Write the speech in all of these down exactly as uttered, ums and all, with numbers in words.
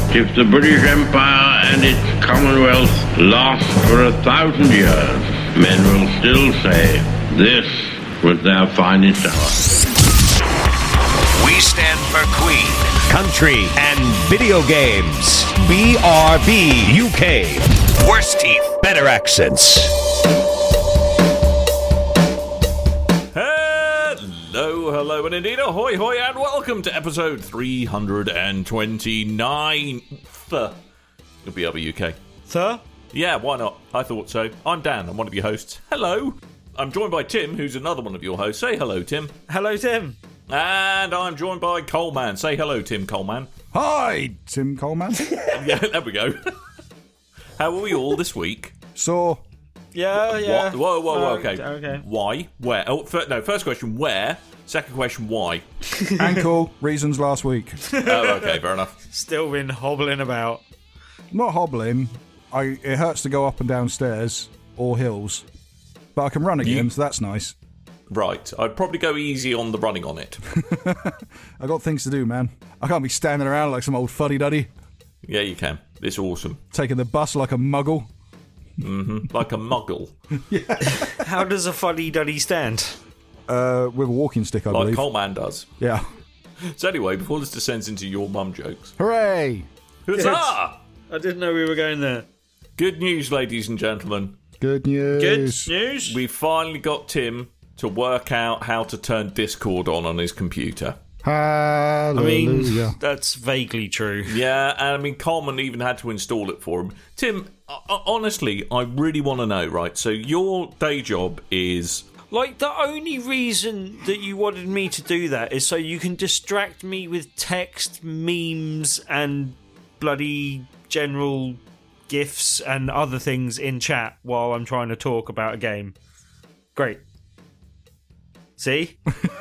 If the British Empire and its Commonwealth last for a thousand years, men will still say this was their finest hour. We stand for Queen, country, and video games. B R B U K. Worse teeth, better accents. Hello, hello, and indeed, ahoy, hoy, and welcome to episode three hundred twenty-nine of B R B U K. Sir? Yeah, why not? I thought so. I'm Dan, I'm one of your hosts. Hello. I'm joined by Tim, who's another one of your hosts. Say hello, Tim. Hello, Tim. And I'm joined by Coleman. Say hello, Tim Coleman. Hi, Tim Coleman. Yeah, there we go. How are we all this week? So, yeah, yeah. What? Whoa, whoa, whoa, Uh, okay. okay. Why? Where? Oh, fir- no, first question, where? Second question, why? ankle reasons last week. Oh, okay, fair enough. Still been hobbling about. Not hobbling. I it hurts to go up and down stairs or hills, but I can run again, You- so that's nice. Right, I'd probably go easy on the running on it. I got things to do, man. I can't be standing around like some old fuddy-duddy, Yeah, you can. It's awesome. taking the bus like a muggle. Mm-hmm. Like a muggle. How does a fuddy-duddy stand? Uh, with a walking stick, I Like believe. Coleman does. Yeah. So anyway, before this descends into your mum jokes. Hooray! Huzzah! I didn't know we were going there. Good news, ladies and gentlemen. Good news. Good news? We finally got Tim to work out how to turn Discord on on his computer. I mean, Hallelujah. that's vaguely true. Yeah, and I mean, Coleman even had to install it for him. Tim, uh, honestly, I really want to know, right? So your day job is... Like, the only reason that you wanted me to do that is so you can distract me with text, memes, and bloody general GIFs and other things in chat while I'm trying to talk about a game. Great. See?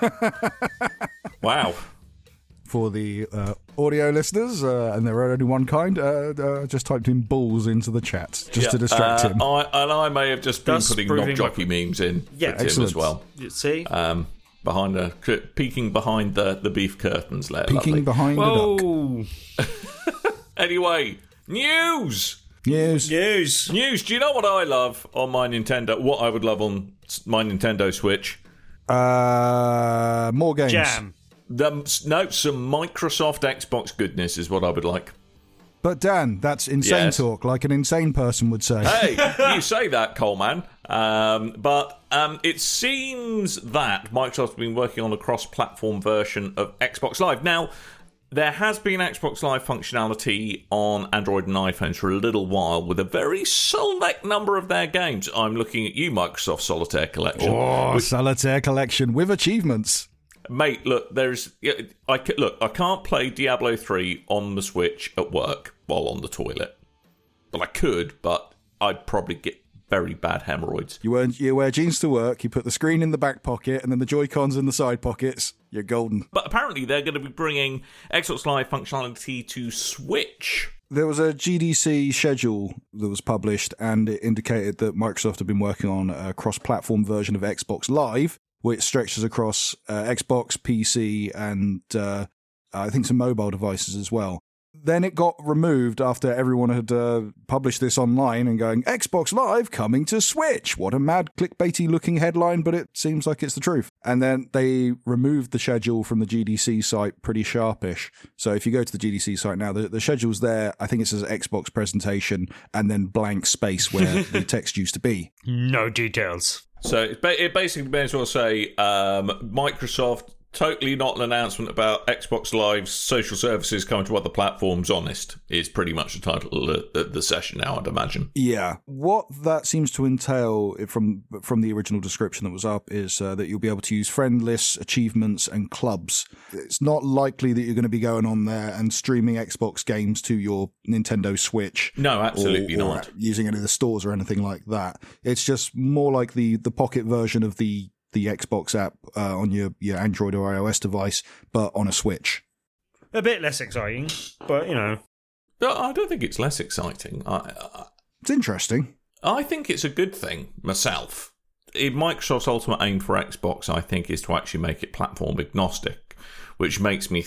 Wow. For the uh, audio listeners, uh, and there are only one kind, uh, uh, just typed in balls into the chat just Yeah, to distract uh, him. I, and I may have just been That's putting proving- knock jockey memes in Yeah, for Tim excellent. as well. See? Um, behind the peeking behind the, the beef curtains there. Peeking Lovely. behind the duck. Whoa! Anyway, news. News. News! News. Do you know what I love on my Nintendo? What I would love on s- my Nintendo Switch? Uh, more games. Jam. The, no, some Microsoft Xbox goodness is what I would like. But Dan, that's insane Yes. talk, like an insane person would say. Hey, you say that, Coleman. Um, but um, it seems that Microsoft's been working on a cross-platform version of Xbox Live. Now, there has been Xbox Live functionality on Android and iPhones for a little while with a very select number of their games. I'm looking at you, Microsoft Solitaire Collection. Oh, Solitaire Collection with achievements. Mate, look, there's I ca- look, I can't play Diablo three on the Switch at work while on the toilet. But I could, but I'd probably get very bad hemorrhoids. You wear, you wear jeans to work, you put the screen in the back pocket, and then the Joy-Cons in the side pockets. You're golden. But apparently they're going to be bringing Xbox Live functionality to Switch. There was a G D C schedule that was published, and it indicated that Microsoft had been working on a cross-platform version of Xbox Live, which stretches across uh, Xbox, P C, and uh, I think some mobile devices as well. Then it got removed after everyone had uh, published this online and going, Xbox Live coming to Switch. What a mad clickbaity looking headline, but it seems like it's the truth. And then they removed the schedule from the G D C site pretty sharpish. So if you go to the G D C site now, the, the schedule's there. I think it says Xbox presentation and then blank space where the text used to be. No details. So it, ba- it basically may as well say um, Microsoft, totally not an announcement about Xbox Live's social services coming to other platforms, honest, is pretty much the title of the, the session now, I'd imagine. Yeah. What that seems to entail from from the original description that was up is uh, that you'll be able to use friend lists, achievements, and clubs. It's not likely that you're going to be going on there and streaming Xbox games to your Nintendo Switch. No, absolutely or, or not. using any of the stores or anything like that. It's just more like the, the pocket version of the the Xbox app uh, on your, your Android or iOS device, but on a Switch. A bit less exciting, but, you know. But I don't think it's less exciting. I, I, It's interesting. I think it's a good thing, myself. In Microsoft's ultimate aim for Xbox, I think, is to actually make it platform agnostic, which makes me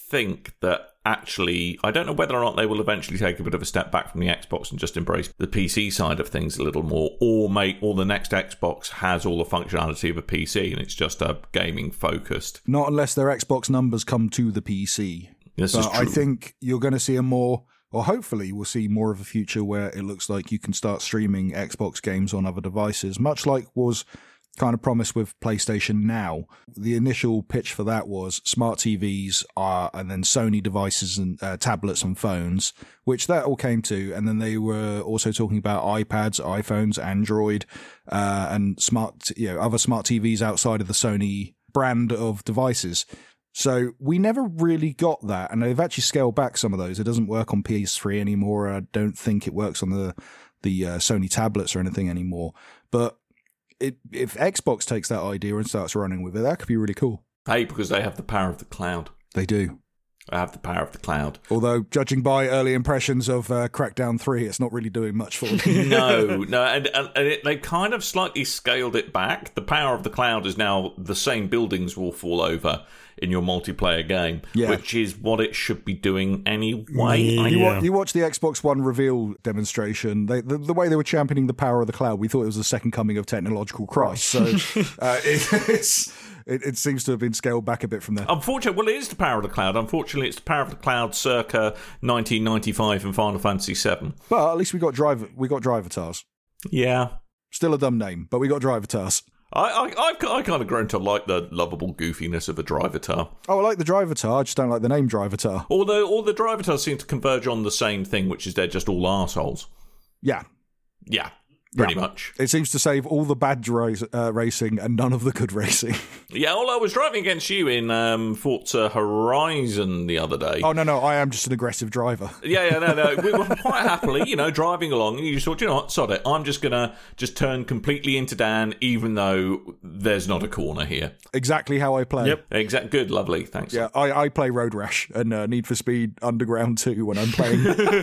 think that actually, I don't know whether or not they will eventually take a bit of a step back from the Xbox and just embrace the P C side of things a little more, or make or the next Xbox has all the functionality of a P C and it's just a gaming focused. Not unless their Xbox numbers come to the P C. This but is true. I think you're going to see a more, or hopefully we'll see more of a future where it looks like you can start streaming Xbox games on other devices, much like was kind of promised with PlayStation Now. The initial pitch for that was smart T Vs uh, and then Sony devices and uh, tablets and phones, which that all came to. And then they were also talking about iPads, iPhones, Android, uh, and smart, you know, other smart T Vs outside of the Sony brand of devices. So we never really got that, and they've actually scaled back some of those. It doesn't work on P S three anymore. I don't think it works on the the uh, Sony tablets or anything anymore. But It, if Xbox takes that idea and starts running with it, that could be really cool. Hey, because they have the power of the cloud. They do. They have the power of the cloud. Although, judging by early impressions of uh, Crackdown three, it's not really doing much for them. no, no, and, and, and it, they've kind of slightly scaled it back. The power of the cloud is now the same buildings will fall over in your multiplayer game, yeah. which is what it should be doing anyway. Yeah. You, wa- you watch the Xbox One reveal demonstration, they, the, the way they were championing the power of the cloud, we thought it was the second coming of technological Christ. So uh, it, it's, it, it seems to have been scaled back a bit from there. Unfortunately, well, it is the power of the cloud. Unfortunately, it's the power of the cloud circa nineteen ninety-five and Final Fantasy seven. But at least we got driver, we got Drivatars. Yeah. Still a dumb name, but we got Drivatars. I, I, I've, I kind of grown to like the lovable goofiness of a Drivatar. Oh, I like the Drivatar, I just don't like the name Drivatar. Although all the Drivatars seem to converge on the same thing, which is they're just all arseholes. Yeah. Yeah, pretty Yeah. much. It seems to save all the bad race, uh, racing and none of the good racing. Yeah, well, I was driving against you in um, Forza Horizon the other day. Oh, no, no, I am just an aggressive driver. Yeah, yeah, no, no. We were quite happily, you know, driving along, and you just thought, you know what, sod it. I'm just going to just turn completely into Dan, even though there's not a corner here. Exactly how I play. Yep. Exact. Good, lovely, thanks. Yeah, I, I play Road Rash and uh, Need for Speed Underground two when I'm playing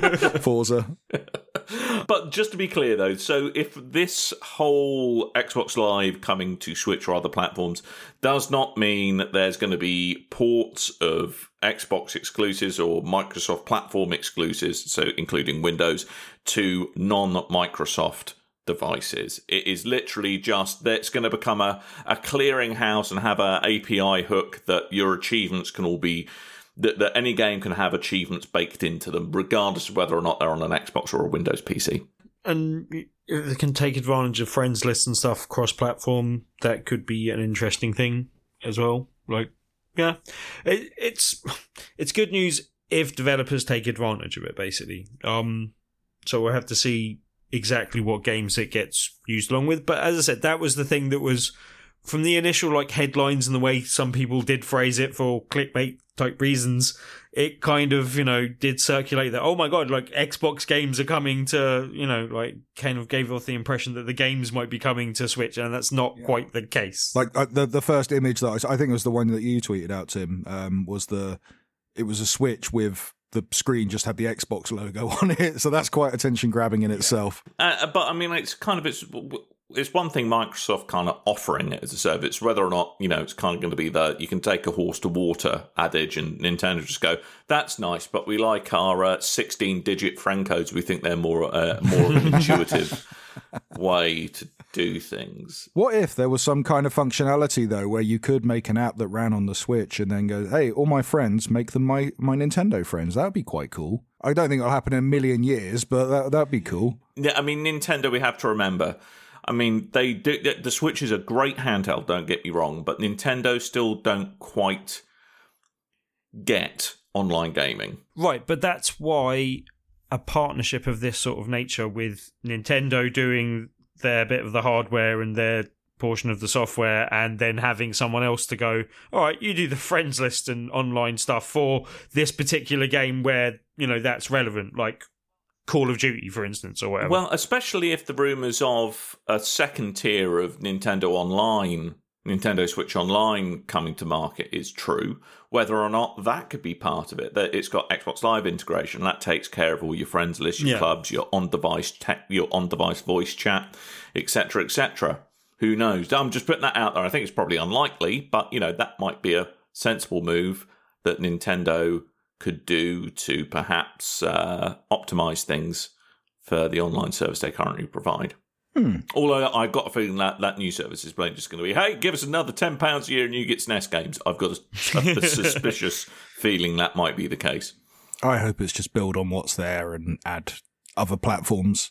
Forza. But just to be clear, though, so if this whole Xbox Live coming to Switch or other platforms does not mean that there's going to be ports of Xbox exclusives or Microsoft platform exclusives, so including Windows, to non-Microsoft devices. It is literally just that it's going to become a, a clearinghouse and have an A P I hook that your achievements can all be... That, that any game can have achievements baked into them, regardless of whether or not they're on an Xbox or a Windows P C. And if they can take advantage of friends lists and stuff cross-platform, that could be an interesting thing as well. Like, yeah, it, it's it's good news if developers take advantage of it, basically. Um, so we'll have to see exactly what games it gets used along with. But as I said, that was the thing that was from the initial like headlines and the way some people did phrase it for clickbait type reasons. It kind of, you know, did circulate that, oh my god, like Xbox games are coming to, you know, like kind of gave off the impression that the games might be coming to Switch, and that's not yeah. quite the case. Like uh, the the first image that I, saw, I think it was the one that you tweeted out, Tim, um, was the, it was a Switch with the screen just had the Xbox logo on it, so that's quite attention grabbing in itself. Uh, but I mean, it's kind of, it's it's one thing Microsoft kind of offering it as a service, whether or not, you know, it's kind of going to be the you can take a horse to water adage, and Nintendo just go, that's nice, but we like our uh, sixteen digit friend codes. We think they're more uh, more of an intuitive way to do things. What if there was some kind of functionality though where you could make an app that ran on the Switch and then go, hey, all my friends, make them my, my Nintendo friends? That would be quite cool. I don't think it'll happen in a million years, but that that'd be cool. Yeah, I mean, Nintendo, we have to remember, I mean, they do, the Switch is a great handheld, don't get me wrong, but Nintendo still don't quite get online gaming. Right, but that's why a partnership of this sort of nature with Nintendo doing their bit of the hardware and their portion of the software, and then having someone else to go, all right, you do the friends list and online stuff for this particular game where, you know, that's relevant, like Call of Duty, for instance, or whatever. Well, especially if the rumours of a second tier of Nintendo Online, Nintendo Switch Online coming to market is true, whether or not that could be part of it. That it's got Xbox Live integration, that takes care of all your friends list, your yeah. clubs, your on-device tech, your on-device voice chat, et cetera, et cetera. Who knows? I'm just putting that out there. I think it's probably unlikely, but you know that might be a sensible move that Nintendo could do to perhaps uh, optimize things for the online service they currently provide. Hmm. Although I've got a feeling that that new service is plain just going to be, hey, give us another ten pounds a year and you get S N E S games. I've got a, a suspicious feeling that might be the case. I hope it's just build on what's there and add other platforms.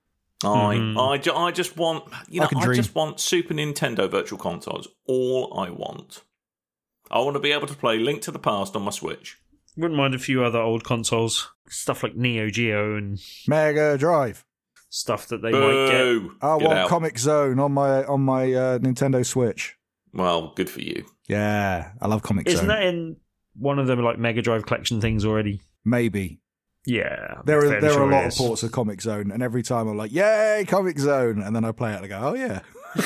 I, Mm-hmm. I, ju- I just want, you know, I can I dream. just want Super Nintendo Virtual Consoles. All I want. I want to be able to play Link to the Past on my Switch. Wouldn't mind a few other old consoles, stuff like Neo Geo and Mega Drive. stuff that they might get. Boo! I Get want out. Comic Zone on my on my uh, Nintendo Switch. Well, good for you. Yeah, I love Comic Isn't Zone. that in one of them like Mega Drive collection things already? Maybe. Yeah, There are fairly there are sure a it lot of is. ports of Comic Zone, and every time I'm like, "Yay, Comic Zone!" and then I play it and I go, "Oh yeah,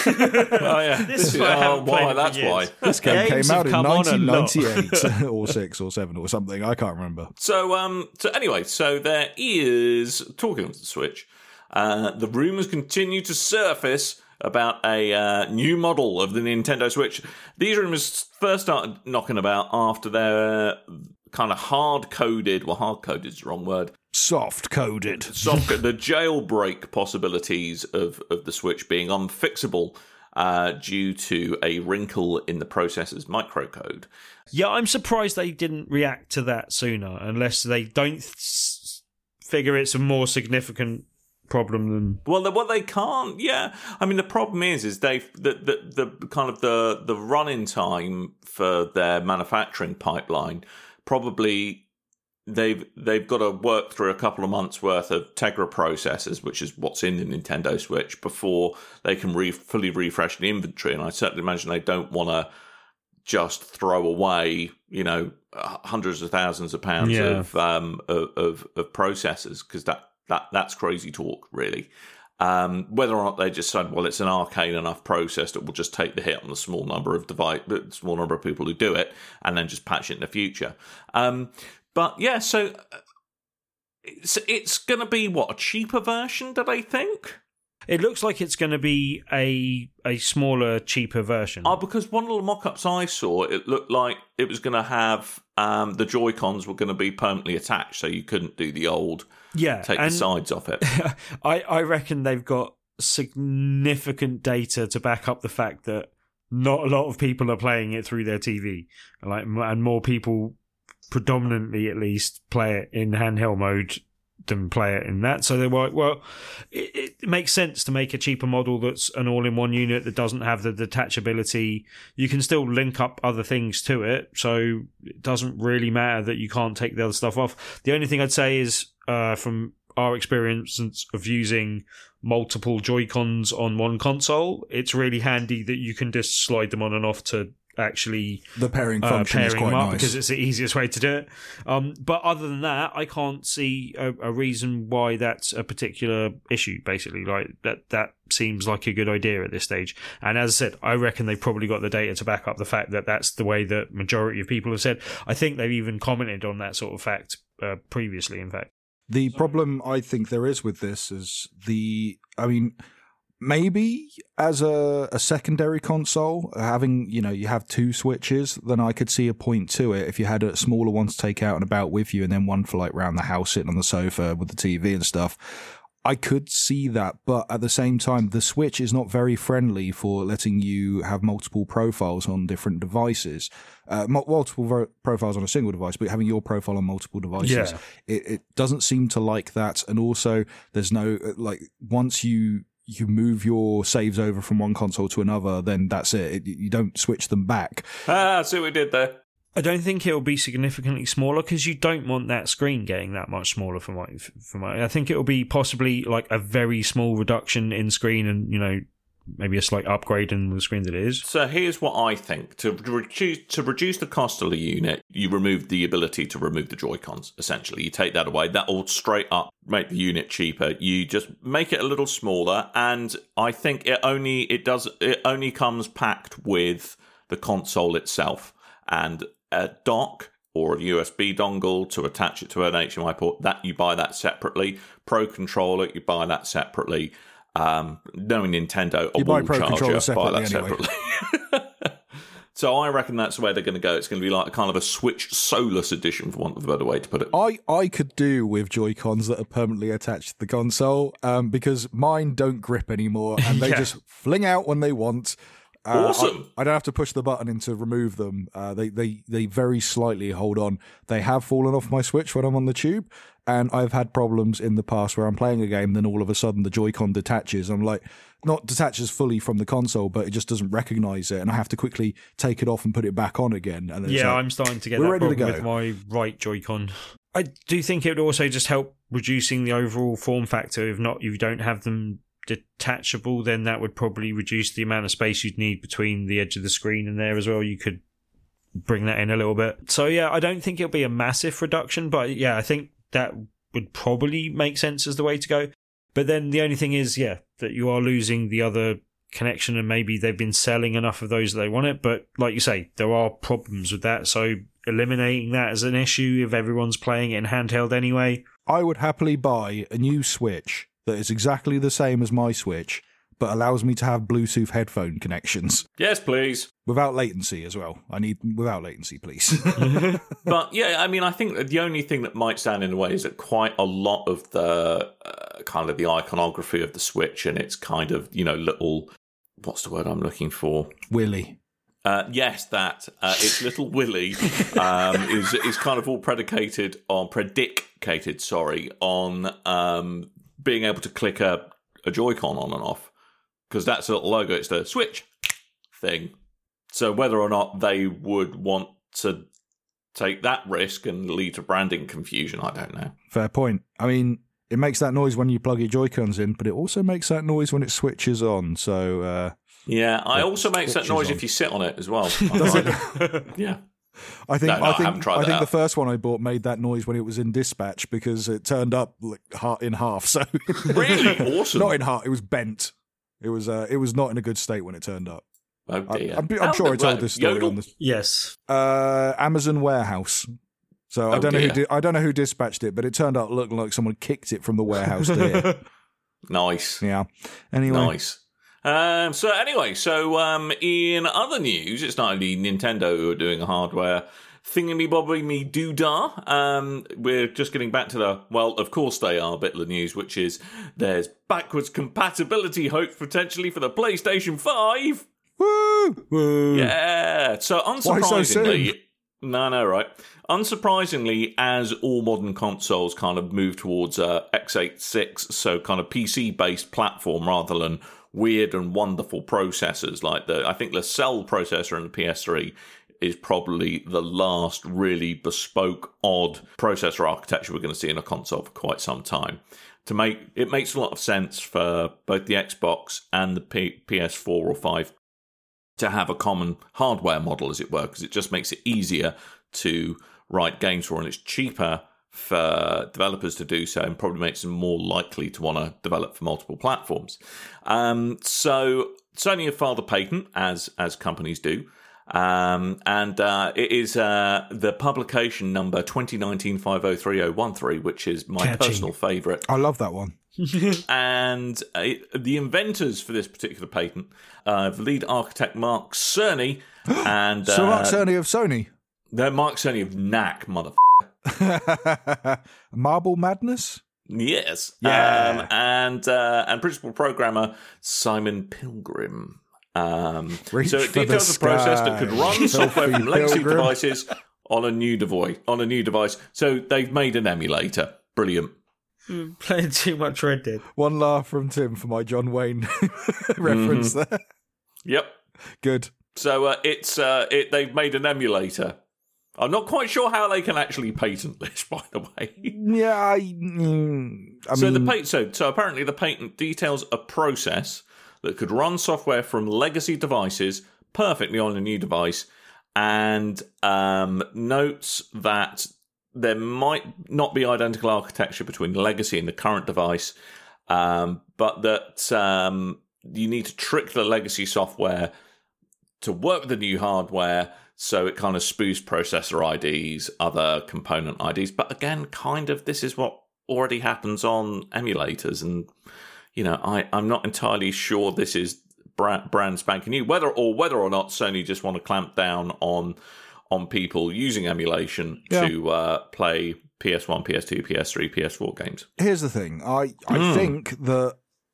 Oh, yeah. This is why I oh, haven't played why, it for that's years. why. this game Games came have out in come on a lot. nineteen ninety-eight or six or seven or something. I can't remember." So, um, so anyway, so there is, talking of the Switch, uh, the rumours continue to surface about a uh, new model of the Nintendo Switch. These rumours first started knocking about after their kind of hard-coded, well, hard-coded is the wrong word, Soft coded. soft, the jailbreak possibilities of, of the Switch being unfixable uh, due to a wrinkle in the processor's microcode. Yeah, I'm surprised they didn't react to that sooner, unless they don't s- figure it's a more significant problem than. Well, the, well, they can't. Yeah, I mean, the problem is, is they the, the the kind of the the run-in time for their manufacturing pipeline probably they've they've got to work through a couple of months worth of Tegra processors, which is what's in the Nintendo Switch, before they can re- fully refresh the inventory. And I certainly imagine they don't want to just throw away, you know, hundreds of thousands of pounds Yeah. of, um, of of of processors, because that. That that's crazy talk, really. Um, whether or not they just said, well, it's an arcane enough process that will just take the hit on the small number of device, the small number of people who do it, and then just patch it in the future. Um, but yeah, so it's it's going to be what, a cheaper version? Do they think? It looks like it's going to be a a smaller, cheaper version. Oh, because one of the mock-ups I saw, it looked like it was going to have um, the Joy-Cons were going to be permanently attached, so you couldn't do the old. yeah, Take and the sides off it. I, I reckon they've got significant data to back up the fact that not a lot of people are playing it through their T V, like, and more people, predominantly at least, play it in handheld mode than play it in that. So they were like, well, it, it makes sense to make a cheaper model that's an all-in-one unit that doesn't have the detachability. You can still link up other things to it, so it doesn't really matter that you can't take the other stuff off. The only thing I'd say is, uh, from our experience of using multiple Joy-Cons on one console, it's really handy that you can just slide them on and off to actually The pairing uh, function is pairing quite them up nice. because it's the easiest way to do it. Um, but other than that, I can't see a, a reason why that's a particular issue. Basically, like that that seems like a good idea at this stage. And as I said, I reckon they've probably got the data to back up the fact that that's the way that majority of people have said. I think they've even commented on that sort of fact uh, previously. In fact, The problem I think there is with this is the, I mean, maybe as a, a secondary console, having, you know, you have two Switches, then I could see a point to it if you had a smaller one to take out and about with you and then one for like around the house sitting on the sofa with the T V and stuff. I could see that, but at the same time, the Switch is not very friendly for letting you have multiple profiles on different devices. Uh, mu- multiple ver- profiles on a single device, but having your profile on multiple devices, Yeah. it, it doesn't seem to like that. And also, there's no, like, once you you move your saves over from one console to another, then that's it. it you don't switch them back. Ah, see what we did there. I don't think it'll be significantly smaller because you don't want that screen getting that much smaller for my for my. I think it'll be possibly like a very small reduction in screen, and you know, maybe a slight upgrade in the screen that it is. So here's what I think. To reduce to reduce the cost of the unit, you remove the ability to remove the Joy-Cons, essentially. You take that away. That will straight up make the unit cheaper. You just make it a little smaller, and I think it only it does it only comes packed with the console itself and a dock or a U S B dongle to attach it to an H D M I port. That you buy that separately. Pro controller, you buy that separately. Um, knowing Nintendo, a You buy wall Pro charger, controller buy separately that anyway. separately. So I reckon that's where they're going to go. It's going to be like a kind of a Switch Solus edition, for want of a better way to put it. I, I could do with Joy-Cons that are permanently attached to the console um, because mine don't grip anymore and they Yeah. just fling out when they want. Uh, Awesome. I, I don't have to push the button in to remove them. Uh, they, they, they very slightly hold on. They have fallen off my Switch when I'm on the tube, and I've had problems in the past where I'm playing a game, then all of a sudden the Joy-Con detaches. I'm like, not detaches fully from the console, but it just doesn't recognize it, and I have to quickly take it off and put it back on again. And then it's Yeah, like, I'm starting to get we're that ready to problem go. with my right Joy-Con. I do think it would also just help reducing the overall form factor. If not, if you don't have them detachable, then that would probably reduce the amount of space you'd need between the edge of the screen and there as well. You could bring that in a little bit. So yeah, I don't think it'll be a massive reduction, but yeah, I think that would probably make sense as the way to go. But then the only thing is, yeah, that you are losing the other connection, and maybe they've been selling enough of those that they want it. But like you say, there are problems with that. So eliminating that as an issue if everyone's playing it in handheld anyway. I would happily buy a new Switch that is exactly the same as my Switch, but allows me to have Bluetooth headphone connections. Yes, please. Without latency as well. I need without latency, please. But yeah, I mean, I think that the only thing that might stand in the way is that quite a lot of the uh, kind of the iconography of the Switch and its kind of, you know, little, what's the word I'm looking for? Willy. Uh, yes, that. Uh, its little Willy um, is is kind of all predicated on, predicated, sorry, on um, being able to click a, a Joy-Con on and off. Because that's a little logo, it's the Switch thing. So whether or not they would want to take that risk and lead to branding confusion, I don't know. Fair point. I mean, it makes that noise when you plug your Joy-Cons in, but it also makes that noise when it switches on. So uh, yeah, I also makes that switches noise on. if you sit on it as well. Does it? Yeah. I think No, no, I I think haven't tried I that think out. the first one I bought made that noise when it was in dispatch because it turned up like ha- in half. So Really? Awesome. not in half. It was bent. It was uh, it was not in a good state when it turned up. Oh I, dear. I'm, I'm How sure I the- told this story Yodel? on the Yes. uh, Amazon warehouse. So I Oh, don't know who dear. di- I don't know who dispatched it, but it turned out looking like someone kicked it from the warehouse to here. Nice. Yeah. Anyway, Nice. Um, so anyway, so um, in other news, it's not only Nintendo who are doing a hardware thingy-bobby me doodah. Um, we're just getting back to the, well, of course they are, bit of the news, which is there's backwards compatibility hope potentially for the PlayStation five. woo, woo. Yeah. So Why so unsurprisingly, soon? no, no, right. Unsurprisingly, as all modern consoles kind of move towards uh, x eighty-six, so kind of P C-based platform rather than weird and wonderful processors like the, I think the Cell processor in the P S three is probably the last really bespoke, odd processor architecture we're going to see in a console for quite some time. To make it makes a lot of sense for both the Xbox and the P- PS4 or five to have a common hardware model, as it were, because it just makes it easier to write games for, and it's cheaper for developers to do so, and probably makes them more likely to want to develop for multiple platforms. Um, so Sony have filed a patent, as as companies do. Um, and uh, it is uh, the publication number twenty nineteen five oh three oh one three, which is my Catchy. personal favourite. I love that one. And uh, it, the inventors for this particular patent, uh, the lead architect Mark Cerny, and uh, So Mark Cerny of Sony. they're Mark Cerny of N A C, mother. Marble Madness? Yes, Yeah. um, and uh, and principal programmer Simon Pilgrim. Um, Reach so it for the details a process that could run sky, software from filthy legacy pilgrim. devices on a new device. On a new device, so they've made an emulator. Brilliant. Playing too much Red Dead. One laugh from Tim for my John Wayne reference Mm-hmm. there. Yep. Good. So uh, it's uh, it. They've made an emulator. I'm not quite sure how they can actually patent this, by the way. Yeah, I, mm, I so mean, the patent, so, so apparently the patent details a process that could run software from legacy devices perfectly on a new device, and um, notes that there might not be identical architecture between the legacy and the current device, um, but that um, you need to trick the legacy software to work with the new hardware, so it kind of spoofs processor I Ds, other component I Ds. But again, kind of this is what already happens on emulators. And, you know, I, I'm not entirely sure this is brand, brand spanking new. Whether or whether or not Sony just want to clamp down on on people using emulation Yeah. to uh, play P S one, P S two, P S three, P S four games. Here's the thing. I, I Mm. think that...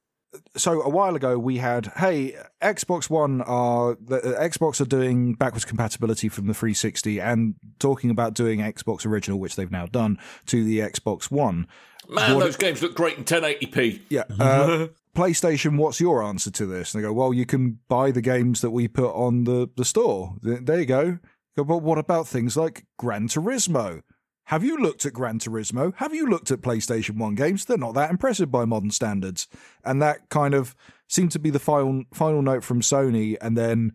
So a while ago we had, hey, Xbox One are... The, uh, Xbox are doing backwards compatibility from the three sixty and talking about doing Xbox Original, which they've now done, to the Xbox One. Man, What- those games look great in ten eighty p. Yeah. Uh, PlayStation, what's your answer to this? And they go, well, you can buy the games that we put on the, the store. Th- There you go. Go, but what about things like Gran Turismo? Have you looked at Gran Turismo? Have you looked at PlayStation one games? They're not that impressive by modern standards. And that kind of seemed to be the final final note from Sony, and then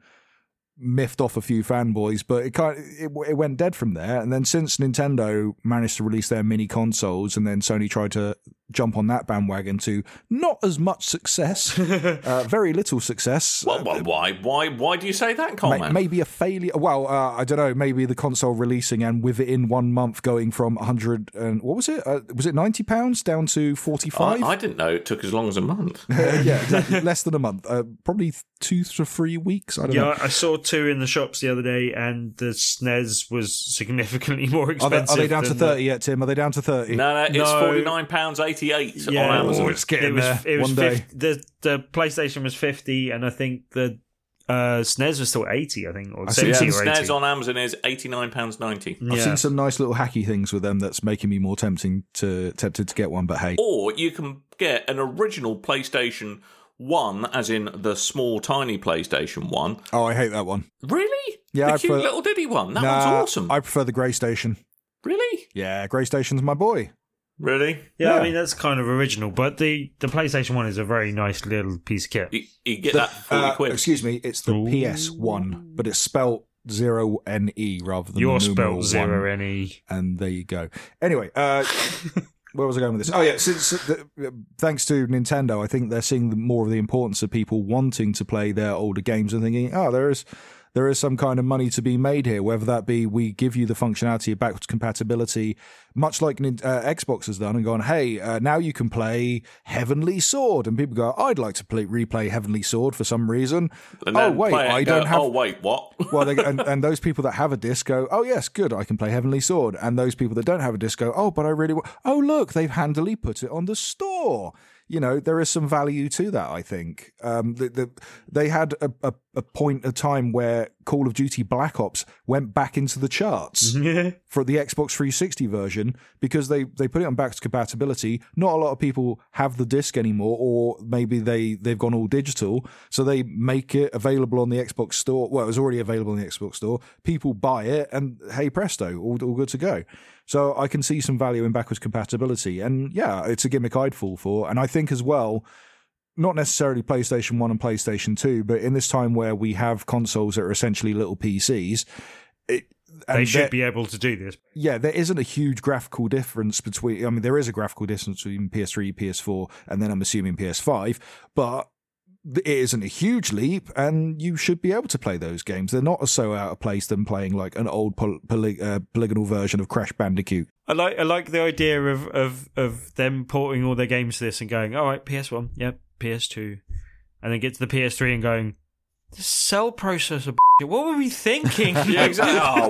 miffed off a few fanboys, but it kind of, it, it went dead from there. And then since Nintendo managed to release their mini consoles, and then Sony tried to jump on that bandwagon to not as much success, uh, very little success. Well, well, why, why, why do you say that, Ma- Coleman? maybe a failure. Well, uh, I don't know. Maybe the console releasing and with it in one month going from one hundred and what was it? Uh, was it ninety pounds down to forty-five? I, I didn't know it took as long as a month. yeah, exactly. Less than a month. Uh, probably two to three weeks. I don't Yeah, know. I saw two in the shops the other day, and the S N E S was significantly more Are they, expensive. are they down to than thirty yet, Tim? Are they down to thirty? No, no, it's No. forty-nine pounds eighty-eight Yeah, on Amazon. Oh, it's getting it was, there it was one day. fifty, the the PlayStation was fifty, and I think the uh, S N E S was still eighty. I think, or I see Yeah, seventy the or S N E S eighty. on Amazon is eighty-nine pounds ninety. I've Yeah. seen some nice little hacky things with them that's making me more tempting to tempted to get one, but hey. Or you can get an original PlayStation one, as in the small, tiny PlayStation one. Oh, I hate that one. Really? Yeah, the I cute prefer- little diddy one. That Nah, one's awesome. I prefer the Grey Station. Really? Yeah, Grey Station's my boy. Really? Yeah, Yeah. I mean that's kind of original, but the, the PlayStation One is a very nice little piece of kit. You, you get that for forty Uh, quid. excuse me, it's the P S one, but it's spelt zero N E rather than You're the numeral spelled zero one. N E. And there you go. Anyway, uh, where was I going with this? Oh yeah, since uh, thanks to Nintendo, I think they're seeing the, more of the importance of people wanting to play their older games and thinking, oh, there is there is some kind of money to be made here. Whether that be we give you the functionality of backwards compatibility, much like uh, Xbox has done, and gone, hey, uh, now you can play Heavenly Sword, and people go, I'd like to play replay Heavenly Sword for some reason. And Oh then wait, play it and I go, don't have. Oh, wait, what? Well, they, and, and those people that have a disc go, oh, yes, good, I can play Heavenly Sword. And those people that don't have a disc go, oh, but I really want. Oh, look, they've handily put it on the store. You know, there is some value to that, I think. Um, the, the, they had a, a, a point of time where Call of Duty Black Ops went back into the charts for the Xbox three sixty version because they, they put it on backwards compatibility. Not a lot of people have the disc anymore, or maybe they, they've gone all digital. So they make it available on the Xbox store. Well, it was already available on the Xbox store. People buy it, and hey, presto, all, all good to go. So I can see some value in backwards compatibility. And yeah, it's a gimmick I'd fall for. And I think as well, not necessarily PlayStation one and PlayStation two, but in this time where we have consoles that are essentially little P Cs, it, They and should there- be able to do this. yeah, there isn't a huge graphical difference between, I mean, there is a graphical difference between P S three, P S four, and then I'm assuming P S five, but it isn't a huge leap, and you should be able to play those games. They're not so out of place than playing like an old poly- poly- uh, polygonal version of Crash Bandicoot. I like I like the idea of, of, of them porting all their games to this and going, all right, P S one, yep, P S two, and then get to the P S three and going, this cell processor, b****, what were we thinking? Yeah, exactly. Oh,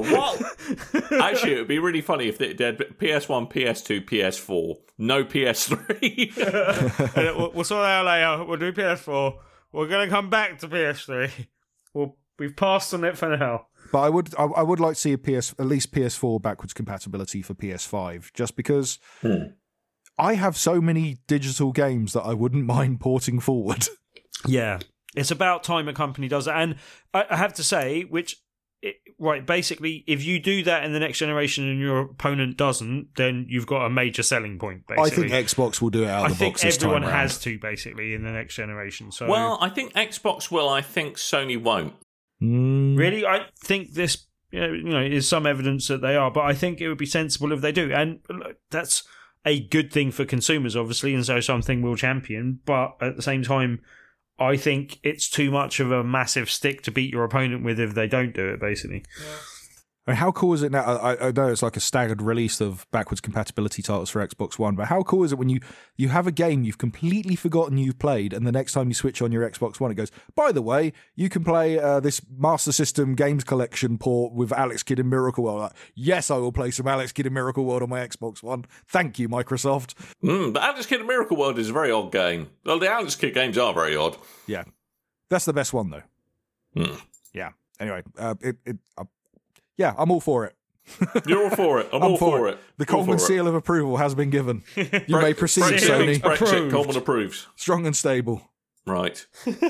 what? Actually, it would be really funny if they did P S one, P S two, P S four, no P S three. we'll, we'll sort that out later. We'll do P S four. We're going to come back to P S three. We'll, we've passed on it for now. But I would, I, I would like to see a P S, at least P S four backwards compatibility for P S five, just because Hmm. I have so many digital games that I wouldn't mind porting forward. Yeah. It's about time a company does it. And I, I have to say, which, it, right, basically, if you do that in the next generation and your opponent doesn't, then you've got a major selling point, basically. I think Xbox will do it out I of the think box this everyone time round. has to, basically, in the next generation. So Well, I think Xbox will. I think Sony won't. Mm. really, I think this, you know, you know, is some evidence that they are, but I think it would be sensible if they do. And look, that's a good thing for consumers, obviously, and so something we'll champion. But at the same time, I think it's too much of a massive stick to beat your opponent with if they don't do it, basically. I mean, how cool is it now? I, I know it's like a staggered release of backwards compatibility titles for Xbox One, but how cool is it when you, you have a game you've completely forgotten you've played, and the next time you switch on your Xbox One, it goes, by the way, you can play uh, this Master System Games Collection port with Alex Kidd in Miracle World. Like, yes, I will play some Alex Kidd in Miracle World on my Xbox One. Thank you, Microsoft. Mm, but Alex Kidd in Miracle World is a very odd game. Well, the Alex Kidd games are very odd. Yeah. That's the best one, though. Mm. Yeah. Anyway, uh, it, it, uh, yeah, I'm all for it. You're all for it. I'm, I'm all for, for it. The All Coleman for seal of approval has been given. You may proceed, Brexit, Sony. Brexit, Approved. Coleman approves. Strong and stable. Right.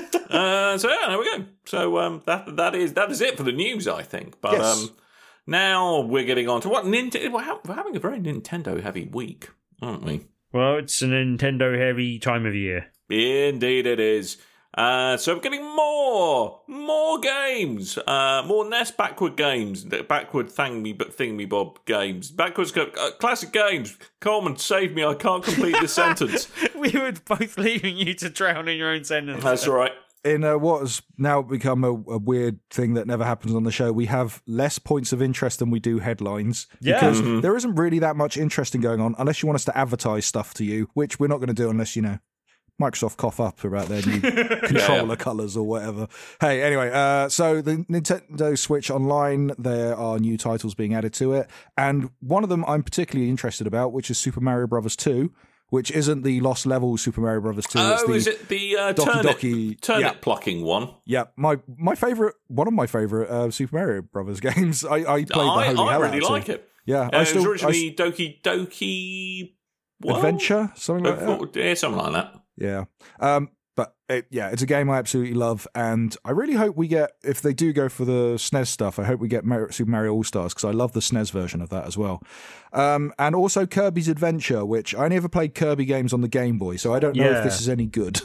uh, so yeah, there we go. So um, that that is that is it for the news, I think. But Yes. um, now we're getting on to what Nintendo. We're, ha- we're having a very Nintendo heavy week, aren't we? Well, it's a Nintendo heavy time of year. Indeed, it is. Uh, so we're getting more, more games, uh, more N E S backward games, backward thang me, but thing me bob games, backwards uh, classic games. Coleman, save me! I can't complete this sentence. We were both leaving you to drown in your own sentence. That's all right. In uh, what has now become a, a weird thing that never happens on the show, we have less points of interest than we do headlines. Yeah. Because Mm-hmm. there isn't really that much interesting going on unless you want us to advertise stuff to you, which we're not going to do unless, you know, Microsoft cough up about their new controller yeah. colours or whatever. Hey, anyway, uh, so the Nintendo Switch Online, there are new titles being added to it. And one of them I'm particularly interested about, which is Super Mario Bros. two, which isn't the Lost Levels Super Mario Bros. two. Oh, it's the, is it the uh, Doki turnip, Doki- turnip yeah. plucking one? Yeah, my my favourite, one of my favourite uh, Super Mario Brothers games. I, I played the I, holy I hell really out of like it. it. Yeah, Uh, I it still was originally Doki Doki I, Adventure, something like that. Uh, yeah, something like that. Yeah. Um, but it, yeah, it's a game I absolutely love, and I really hope we get, if they do go for the S N E S stuff, I hope we get Mar- Super Mario All-Stars, because I love the S N E S version of that as well. Um, and also Kirby's Adventure, which I never played Kirby games on the Game Boy, so I don't know Yeah. if this is any good.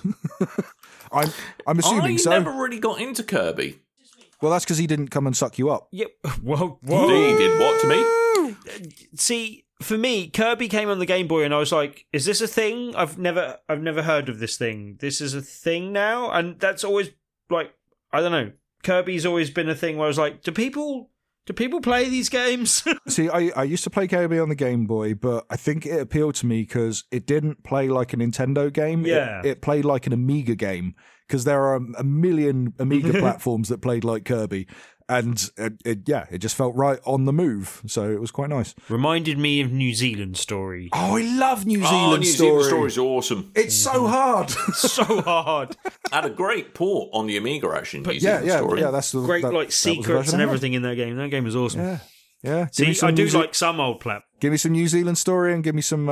I'm I'm assuming I so. never really got into Kirby. Well, that's because he didn't come and suck you up. Yep. Whoa, whoa. He did what to me? See, for me, Kirby came on the Game Boy, and I was like, "Is this a thing? I've never, I've never heard of this thing. This is a thing now." And that's always like, I don't know. Kirby's always been a thing where I was like, "Do people, do people play these games?" See, I, I used to play Kirby on the Game Boy, but I think it appealed to me because it didn't play like a Nintendo game. It- Yeah. It, played like an Amiga game, because there are a million Amiga platforms that played like Kirby. And it, it, yeah, it just felt right on the move. So it was quite nice. Reminded me of New Zealand Story. Oh, I love New Oh, Zealand New Story. Zealand Story's awesome. It's so hard. So hard. Had a great port on the Amiga, actually. New yeah, Zealand yeah, Story. yeah. That's the Great that- like that was the secrets version and I had. everything in that game. That game was awesome. Yeah, yeah. Give me See, some I do New Ze- like some old plat. Give me some New Zealand Story and give me some uh,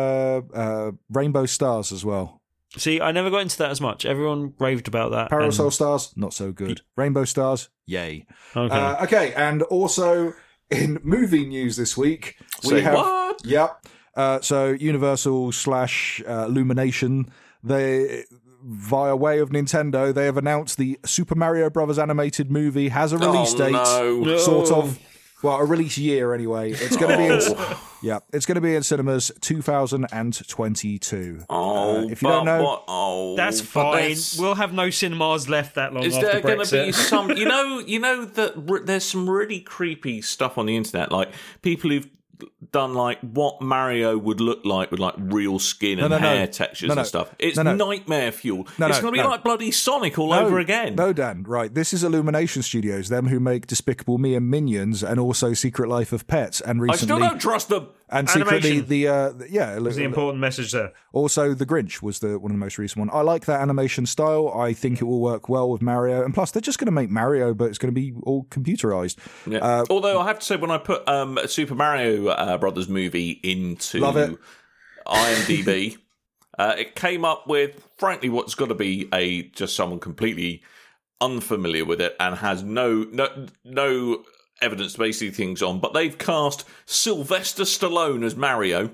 uh, Rainbow Stars as well. See, I never got into that as much. Everyone raved about that. Parasol and- Stars, not so good. Rainbow Stars, yay. Okay. Uh, okay, and also in movie news this week, we Say have what? Yep. Uh, so Universal slash uh, Illumination, they via way of Nintendo, they have announced the Super Mario Brothers animated movie has a release Oh, date, no. sort of. Well, a release year anyway. It's going to be in, yeah, it's going to be in cinemas two thousand twenty-two. Oh, Uh, if you but don't know, what? Oh, That's but fine. that's- We'll have no cinemas left that long Is after there going to Brexit. be some? You know, you know that r- there's some really creepy stuff on the internet, like people who've done like what Mario would look like with like real skin and no, no. hair textures No, no. and stuff. It's No, no. nightmare fuel. No, it's no, going to be no. like bloody Sonic all No, over again. No, Dan, right. This is Illumination Studios, them who make Despicable Me and Minions and also Secret Life of Pets. And I still recently, don't trust them. and secretly, Animation. the, uh, the- yeah, That's the important message there. also The Grinch was the one of the most recent one. I like that animation style. I think it will work well with Mario. And plus, they're just going to make Mario, but it's going to be all computerized. Yeah. Uh, Although I have to say, when I put um, a Super Mario uh, Brothers movie into Love it. IMDb, uh, it came up with, frankly, what's got to be a just someone completely unfamiliar with it and has no no no evidence to base these things on. But they've cast Sylvester Stallone as Mario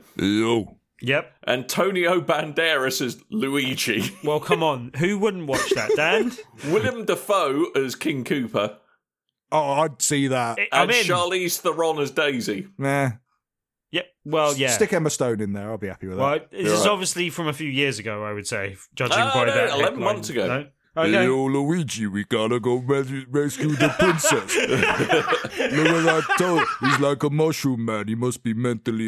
Yep. and Antonio Banderas as Luigi, Well, come on. Who wouldn't watch that, Dan? Willem Dafoe as King Koopa, oh, I'd see that. I'm and in. Charlize Theron as Daisy. Nah. Yep. Well, yeah. Stick Emma Stone in there. I'll be happy with that. Well, this is Right. obviously from a few years ago, I would say, judging Oh, by no, that. eleven headline. months ago. No? Okay. Hey, Luigi, we gotta go res- rescue the princess. Look at that toe. He's like a mushroom man. He must be mentally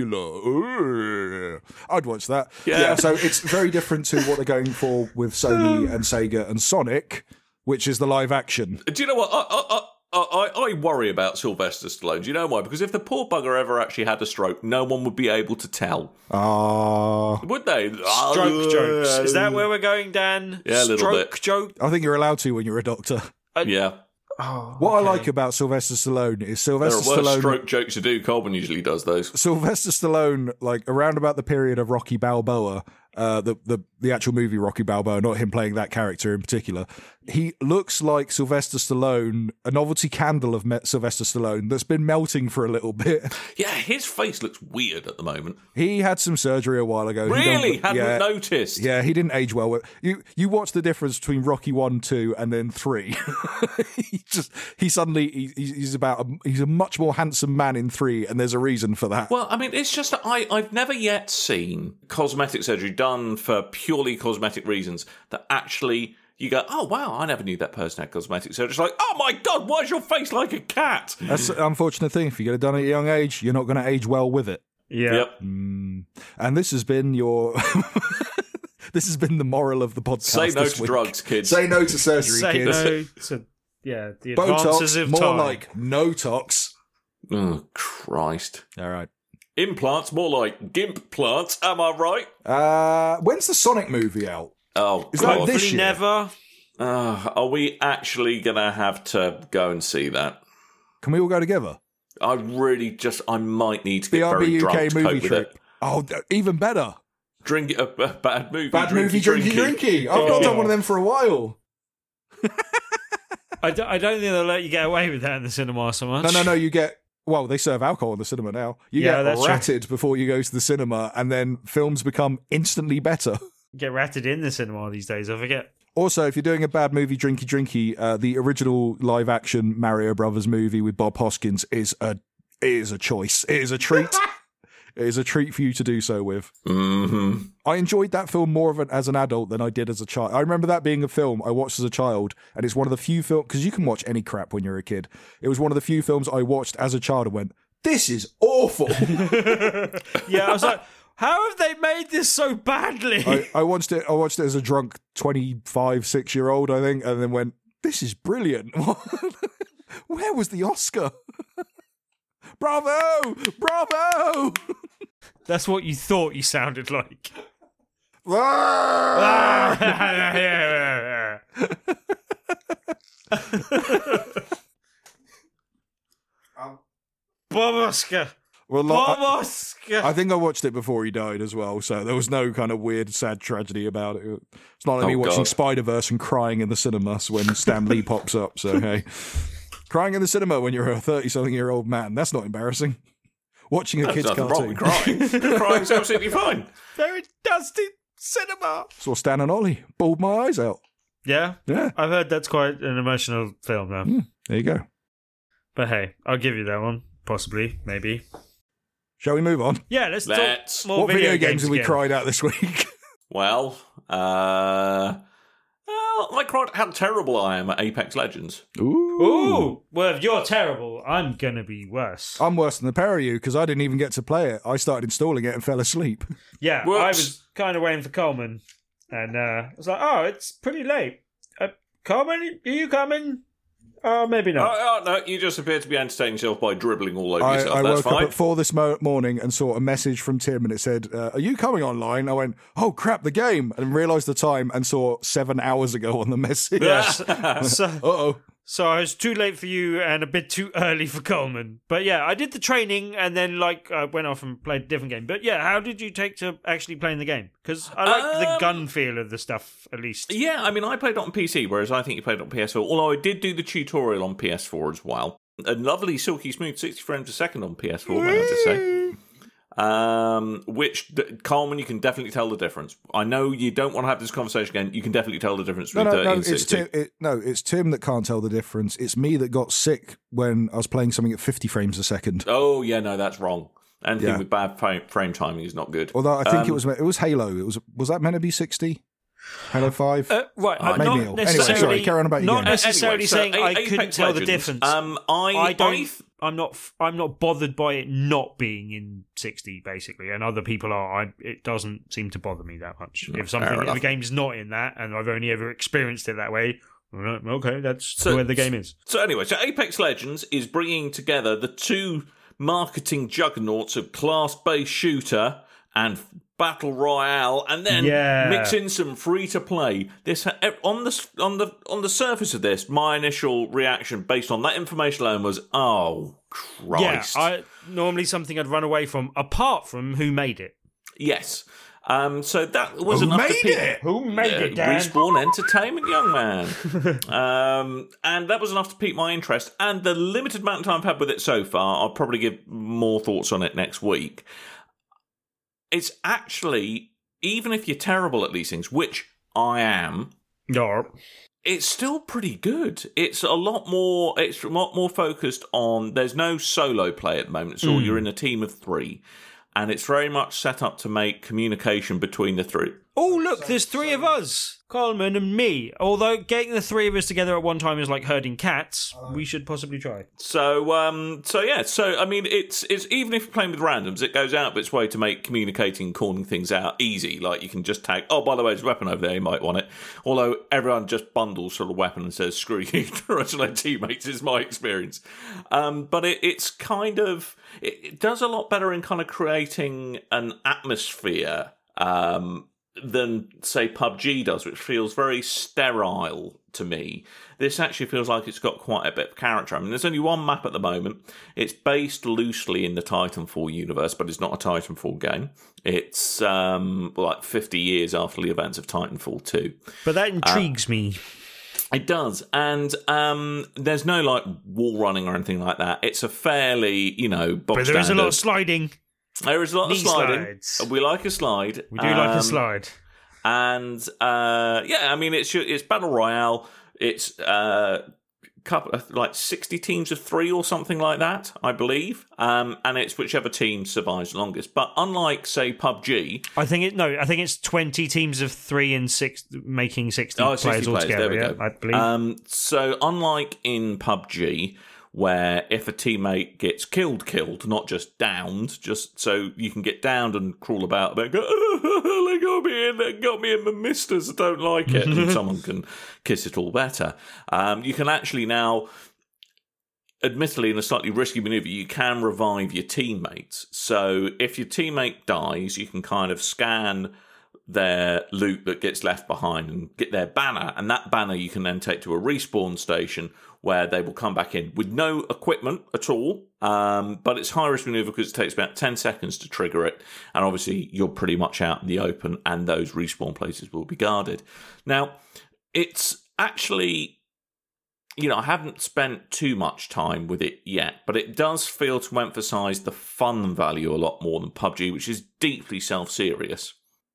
irregular. I'd watch that. Yeah. yeah. So it's very different to what they're going for with Sony and Sega and Sonic, which is the live action. Do you know what? I, I, I, I worry about Sylvester Stallone. Do you know why? Because if the poor bugger ever actually had a stroke, no one would be able to tell. Ah. Would they? Stroke jokes. Is that where we're going, Dan? Yeah, a little Stroke bit. joke. I think you're allowed to when you're a doctor. Yeah. Oh, What I okay. like about Sylvester Stallone is There are Sylvester worse Stallone. stroke jokes to do. Coleman usually does those. Sylvester Stallone, like around about the period of Rocky Balboa, uh, the, the the actual movie Rocky Balboa, not him playing that character in particular, he looks like Sylvester Stallone, a novelty candle of Me- Sylvester Stallone that's been melting for a little bit. Yeah, his face looks weird at the moment. He had some surgery a while ago. He Really? don't- Hadn't yeah, noticed. Yeah, he didn't age well. You you watch the difference between Rocky one, two, and then three. he just he suddenly he, he's about a, he's a much more handsome man in three, and there's a reason for that. Well, I mean, it's just that I, I've never yet seen cosmetic surgery done for purely cosmetic reasons that actually you go, oh, wow, I never knew that person had cosmetic surgery. It's like, oh, my God, why is your face like a cat? That's the unfortunate thing. If you get it done at a young age, you're not going to age well with it. Yeah. Yep. And this has been your. This has been the moral of the podcast. Say no this to week. drugs, kids. Say no to surgery, Say kids. no to yeah the advances Botox, of more time. like no tox. Oh, Christ. All right. Implants, more like gimp plants, am I right? Uh, when's the Sonic movie out? Oh, Is that God. this Hopefully year? never. Uh, are we actually going to have to go and see that? Can we all go together? I really just, I might need to get B R B very U drunk K to movie cope with trip. it. Oh, th- even better. Drink a, a bad movie. Bad drinky, movie, drinky, drinky. I've not done one of them for a while. I don't, I don't think they'll let you get away with that in the cinema so much. No, no, no. You get. Well, they serve alcohol in the cinema now. You Yeah, get that's true. ratted before you go to the cinema, and then films become instantly better. Get ratted in the cinema these days. I forget. Also, if you're doing a bad movie, drinky, drinky, uh, the original live-action Mario Brothers movie with Bob Hoskins is a it is a choice. It is a treat. It is a treat for you to do so with. Mm-hmm. I enjoyed that film more of an, as an adult than I did as a child. I remember that being a film I watched as a child, and it's one of the few films, because you can watch any crap when you're a kid. It was one of the few films I watched as a child and went, this is awful. Yeah, I was like, how have they made this so badly? I, I watched it. I watched it as a drunk twenty-five, six year old, I think, and then went, this is brilliant. Where was the Oscar? Bravo! Bravo! That's what you thought you sounded like. Ah! Bob Oscar. Well, Bob I, Oscar. I think I watched it before he died as well, so there was no kind of weird, sad tragedy about it. It's not like Oh, me watching God. Spider-Verse and crying in the cinema when Stan Lee pops up, so hey. Crying in the cinema when you're a thirty-something-year-old man, that's not embarrassing. Watching a There's kid's nothing wrong cartoon. with crying. Crying's absolutely fine. Very dusty cinema. Saw Stan and Ollie, bawled my eyes out. Yeah, Yeah, I've heard that's quite an emotional film now. there you go. But hey, I'll give you that one. Possibly, maybe. Shall we move on? Yeah, let's, Let's. talk more What video, games have we again. cried out this week? Well, uh... Well, I cried how terrible I am at Apex Legends. Ooh. Ooh, well, if you're terrible, I'm gonna be worse. I'm worse than the pair of you because I didn't even get to play it. I started installing it and fell asleep. Yeah, Whoops. I was kind of waiting for Coleman, and uh, I was like, "Oh, it's pretty late. Uh, Coleman, are you coming? Oh, maybe Oh, not." oh, no, you just appear to be entertaining yourself by dribbling all over I, yourself. I That's woke fine. up at four this mo- morning and saw a message from Tim and it said, uh, are you coming online? I went, oh crap, the game. And realised the time and saw seven hours ago on the message. Yes. so, Uh-oh. so I was too late for you and a bit too early for Coleman. But yeah, I did the training and then like I went off and played a different game. But yeah, how did you take to actually playing the game? Because I like the Um, gun feel of the stuff at least. Yeah, I mean, I played it on P C, whereas I think you played it on P S four. Although I did do the tutorial on P S four as well. A lovely, silky smooth sixty frames a second on P S four, may I just say. Um, which, Coleman, you can definitely tell the difference. I know you don't want to have this conversation again. You can definitely tell the difference No, between no, thirty no, and it's sixty. Tim, it, no, it's Tim that can't tell the difference. It's me that got sick when I was playing something at fifty frames a second. Oh, yeah, no, that's wrong. Anything Yeah. with bad frame, frame timing is not good. Although I think Um, it was it was Halo. It was was that meant to be sixty? Halo five? Uh, right, I'm Maybe not Neil. Anyway, necessarily, sorry, carry on about your not game. necessarily Anyway, so saying A- I Apex couldn't tell the Legends, difference. Um, I, I don't. I th- I'm not. I'm not bothered by it not being in sixty, basically, and other people are. I, it doesn't seem to bother me that much. No, if something, fair if a enough. game's not in that, and I've only ever experienced it that way, well, okay, that's So- where the game is. So anyway, so Apex Legends is bringing together the two marketing juggernauts of class-based shooter and battle royale, and then Yeah. mix in some free-to-play. This ha- on the on the on the surface of this, my initial reaction based on that information alone was, "Oh Christ!" Yeah, I normally something I'd run away from, apart from who made it. Yes. Um, so that was Who enough to made pique- it? Who made Yeah, it, Dan? Respawn Entertainment, young man. um, and that was enough to pique my interest. And the limited amount of time I've had with it so far, I'll probably give more thoughts on it next week. It's actually, even if you're terrible at these things, which I am, No. it's still pretty good. It's a lot more. It's a lot more focused on. There's no solo play at the moment, so Mm. you're in a team of three, and it's very much set up to make communication between the three. Oh, look, there's three of us, Coleman and me. Although getting the three of us together at one time is like herding cats, we should possibly try. So, um, so yeah. So, I mean, it's it's even if you're playing with randoms, it goes out of its way to make communicating, calling things out easy. Like you can just tag, oh, by the way, there's a weapon over there. You might want it. Although everyone just bundles sort of weapon and says, screw you, to rest of their teammates. Is my experience. Um, but it, it's kind of it, it does a lot better in kind of creating an atmosphere. Um, than say P U B G does, which feels very sterile to me. This actually feels like it's got quite a bit of character. I mean, there's only one map at the moment. It's based loosely in the Titanfall universe, but it's not a Titanfall game. It's um, like fifty years after the events of Titanfall two. But that intrigues me. It does, and um, there's no like wall running or anything like that. It's a fairly, you know, box But there is a lot standard- of sliding. There is a lot Knee of sliding. slides. We like a slide. We do like Um, a slide. And uh, yeah, I mean it's it's battle royale. It's uh, couple like sixty teams of three or something like that, I believe. Um, and it's whichever team survives longest. But unlike say P U B G, I think it. No, I think it's twenty teams of three and six, making sixty oh, players sixty players. altogether. There we Yeah, go. I believe. Um, so unlike in P U B G, where if a teammate gets killed, killed, not just downed, just so you can get downed and crawl about a bit, go, oh, they got me in, they got me in my misters, I don't like it, and someone can kiss it all better. Um, you can actually now, admittedly in a slightly risky manoeuvre, you can revive your teammates. So if your teammate dies, you can kind of scan their loot that gets left behind and get their banner, and that banner you can then take to a respawn station where they will come back in with no equipment at all, um, but it's high risk maneuver because it takes about ten seconds to trigger it, and obviously you're pretty much out in the open and those respawn places will be guarded. Now, it's actually, you know, I haven't spent too much time with it yet, but it does feel to emphasise the fun value a lot more than P U B G, which is deeply self-serious.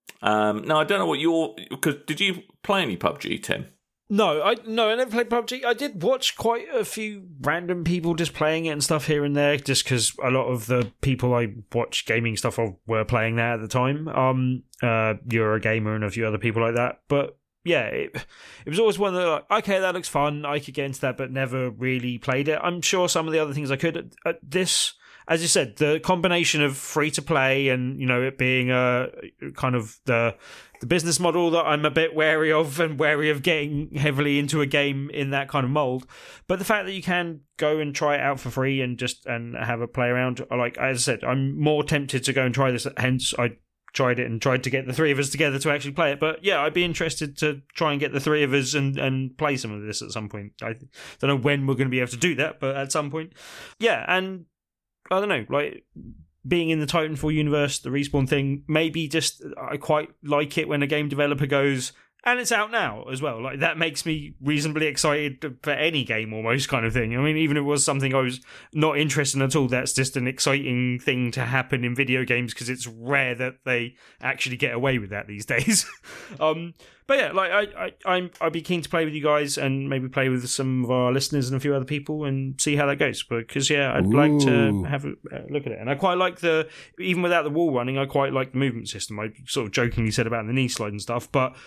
Um, now, I don't know what your... Because did you play any P U B G, Tim? No, I no, I never played P U B G. I did watch quite a few random people just playing it and stuff here and there, just because a lot of the people I watch gaming stuff of were playing that at the time. Um, uh, Eurogamer and a few other people like that. But yeah, it, it was always one that like, okay, that looks fun. I could get into that, but never really played it. I'm sure some of the other things I could. Uh, this, as you said, the combination of free to play and you know it being a kind of the. The business model that I'm a bit wary of and wary of getting heavily into a game in that kind of mold. But the fact that you can go and try it out for free and just and have a play around, like as I said, I'm more tempted to go and try this. Hence, I tried it and tried to get the three of us together to actually play it. But yeah, I'd be interested to try and get the three of us and, and play some of this at some point. I don't know when we're going to be able to do that, but at some point. Yeah, and I don't know, like... being in the Titanfall universe, the Respawn thing, maybe just I quite like it when a game developer goes, and it's out now as well. Like that makes me reasonably excited for any game almost kind of thing. I mean, even if it was something I was not interested in at all, that's just an exciting thing to happen in video games because it's rare that they actually get away with that these days. um, but yeah, like I, I, I'm, I'd be keen to play with you guys and maybe play with some of our listeners and a few other people and see how that goes. Because yeah, I'd Ooh. like to have a uh, look at it, and I quite like the even without the wall running, I quite like the movement system. I sort of jokingly said about the knee slide and stuff, but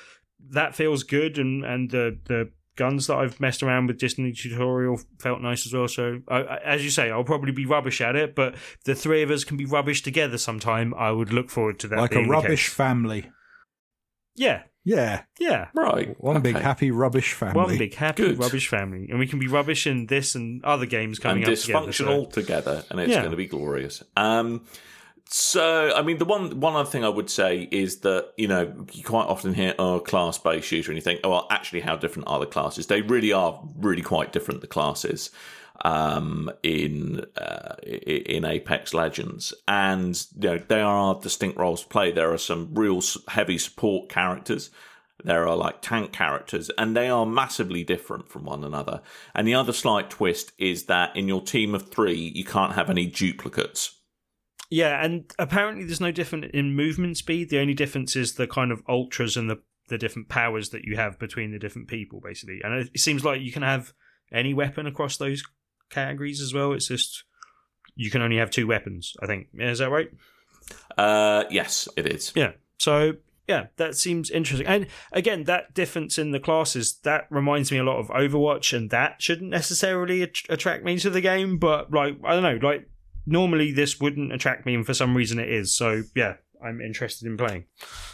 that feels good, and, and the, the guns that I've messed around with just in the tutorial felt nice as well. So, I, I, as you say, I'll probably be rubbish at it, but if the three of us can be rubbish together sometime, I would look forward to that. Like a rubbish family. Yeah. Yeah. Yeah. Right. One okay. big happy rubbish family. One big happy Good. rubbish family. And we can be rubbish in this and other games coming and up together. dysfunctional So. together, and it's Yeah. going to be glorious. Um, so, I mean, the one one other thing I would say is that, you know, you quite often hear, oh, class-based shooter, and you think, oh, well, actually, how different are the classes? They really are really quite different, the classes, um, in uh, in Apex Legends. And, you know, there are distinct roles to play. There are some real heavy support characters. There are like tank characters, and they are massively different from one another. And the other slight twist is that in your team of three, you can't have any duplicates. Yeah, and apparently there's no difference in movement speed. The only difference is the kind of ultras and the, the different powers that you have between the different people, basically. And it seems like you can have any weapon across those categories as well. It's just you can only have two weapons, I think. Is that right? Uh, yes, it is. Yeah. So, yeah, that seems interesting. And again, that difference in the classes, that reminds me a lot of Overwatch, and that shouldn't necessarily att- attract me to the game. But, like, I don't know, like, normally this wouldn't attract me, and for some reason it is. So, yeah, I'm interested in playing.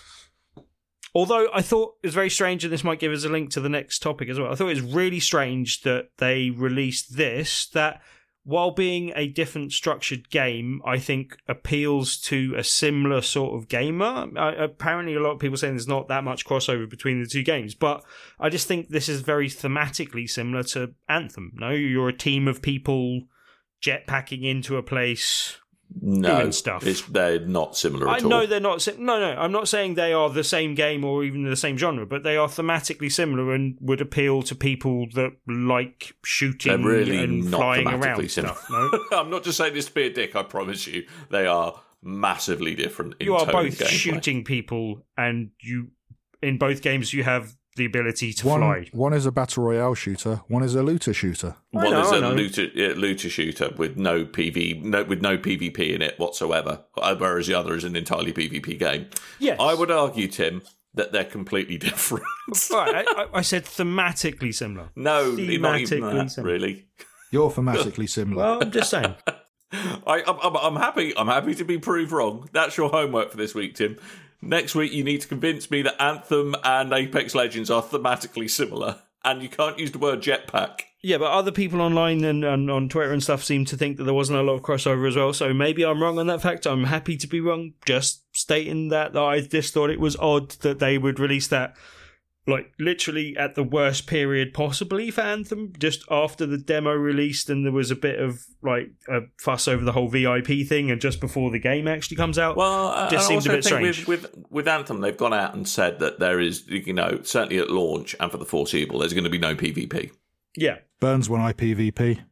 Although I thought it was very strange, and this might give us a link to the next topic as well. I thought it was really strange that they released this, that while being a different structured game, I think appeals to a similar sort of gamer. Uh, apparently, a lot of people saying there's not that much crossover between the two games, but I just think this is very thematically similar to Anthem. No, you're a team of people jetpacking into a place, No, doing stuff. It's, they're not similar I at all. know they're not. Si- no, no, I'm not saying they are the same game or even the same genre, but they are thematically similar and would appeal to people that like shooting They're really and not flying thematically around similar. stuff. No, I'm not just saying this to be a dick, I promise you. They are massively different in you are tone and both gameplay. shooting people, and you in both games you have the ability to One, fly. one is a battle royale shooter. One is a looter shooter. I One know, is I a know. looter, uh, looter shooter with no P V, no, with no PvP in it whatsoever, whereas the other is an entirely PvP game. Yes. I would argue, Tim, that they're completely different. Right, I, I said thematically similar. no, not even Thematically that, similar. really. You're thematically similar. Well, I'm just saying. I, I'm, I'm happy. I'm happy to be proved wrong. That's your homework for this week, Tim. Next week, you need to convince me that Anthem and Apex Legends are thematically similar, and you can't use the word jetpack. Yeah, but other people online and, and on Twitter and stuff seem to think that there wasn't a lot of crossover as well, so maybe I'm wrong on that fact. I'm happy to be wrong, just stating that, that I just thought it was odd that they would release that, like, literally at the worst period possibly for Anthem, just after the demo released, and there was a bit of, like, a fuss over the whole V I P thing, and just before the game actually comes out. Well, I just I seemed a also bit think strange. with, with with Anthem, they've gone out and said that there is, you know, certainly at launch and for the foreseeable, there's going to be no PvP. Yeah. Burns when I PvP.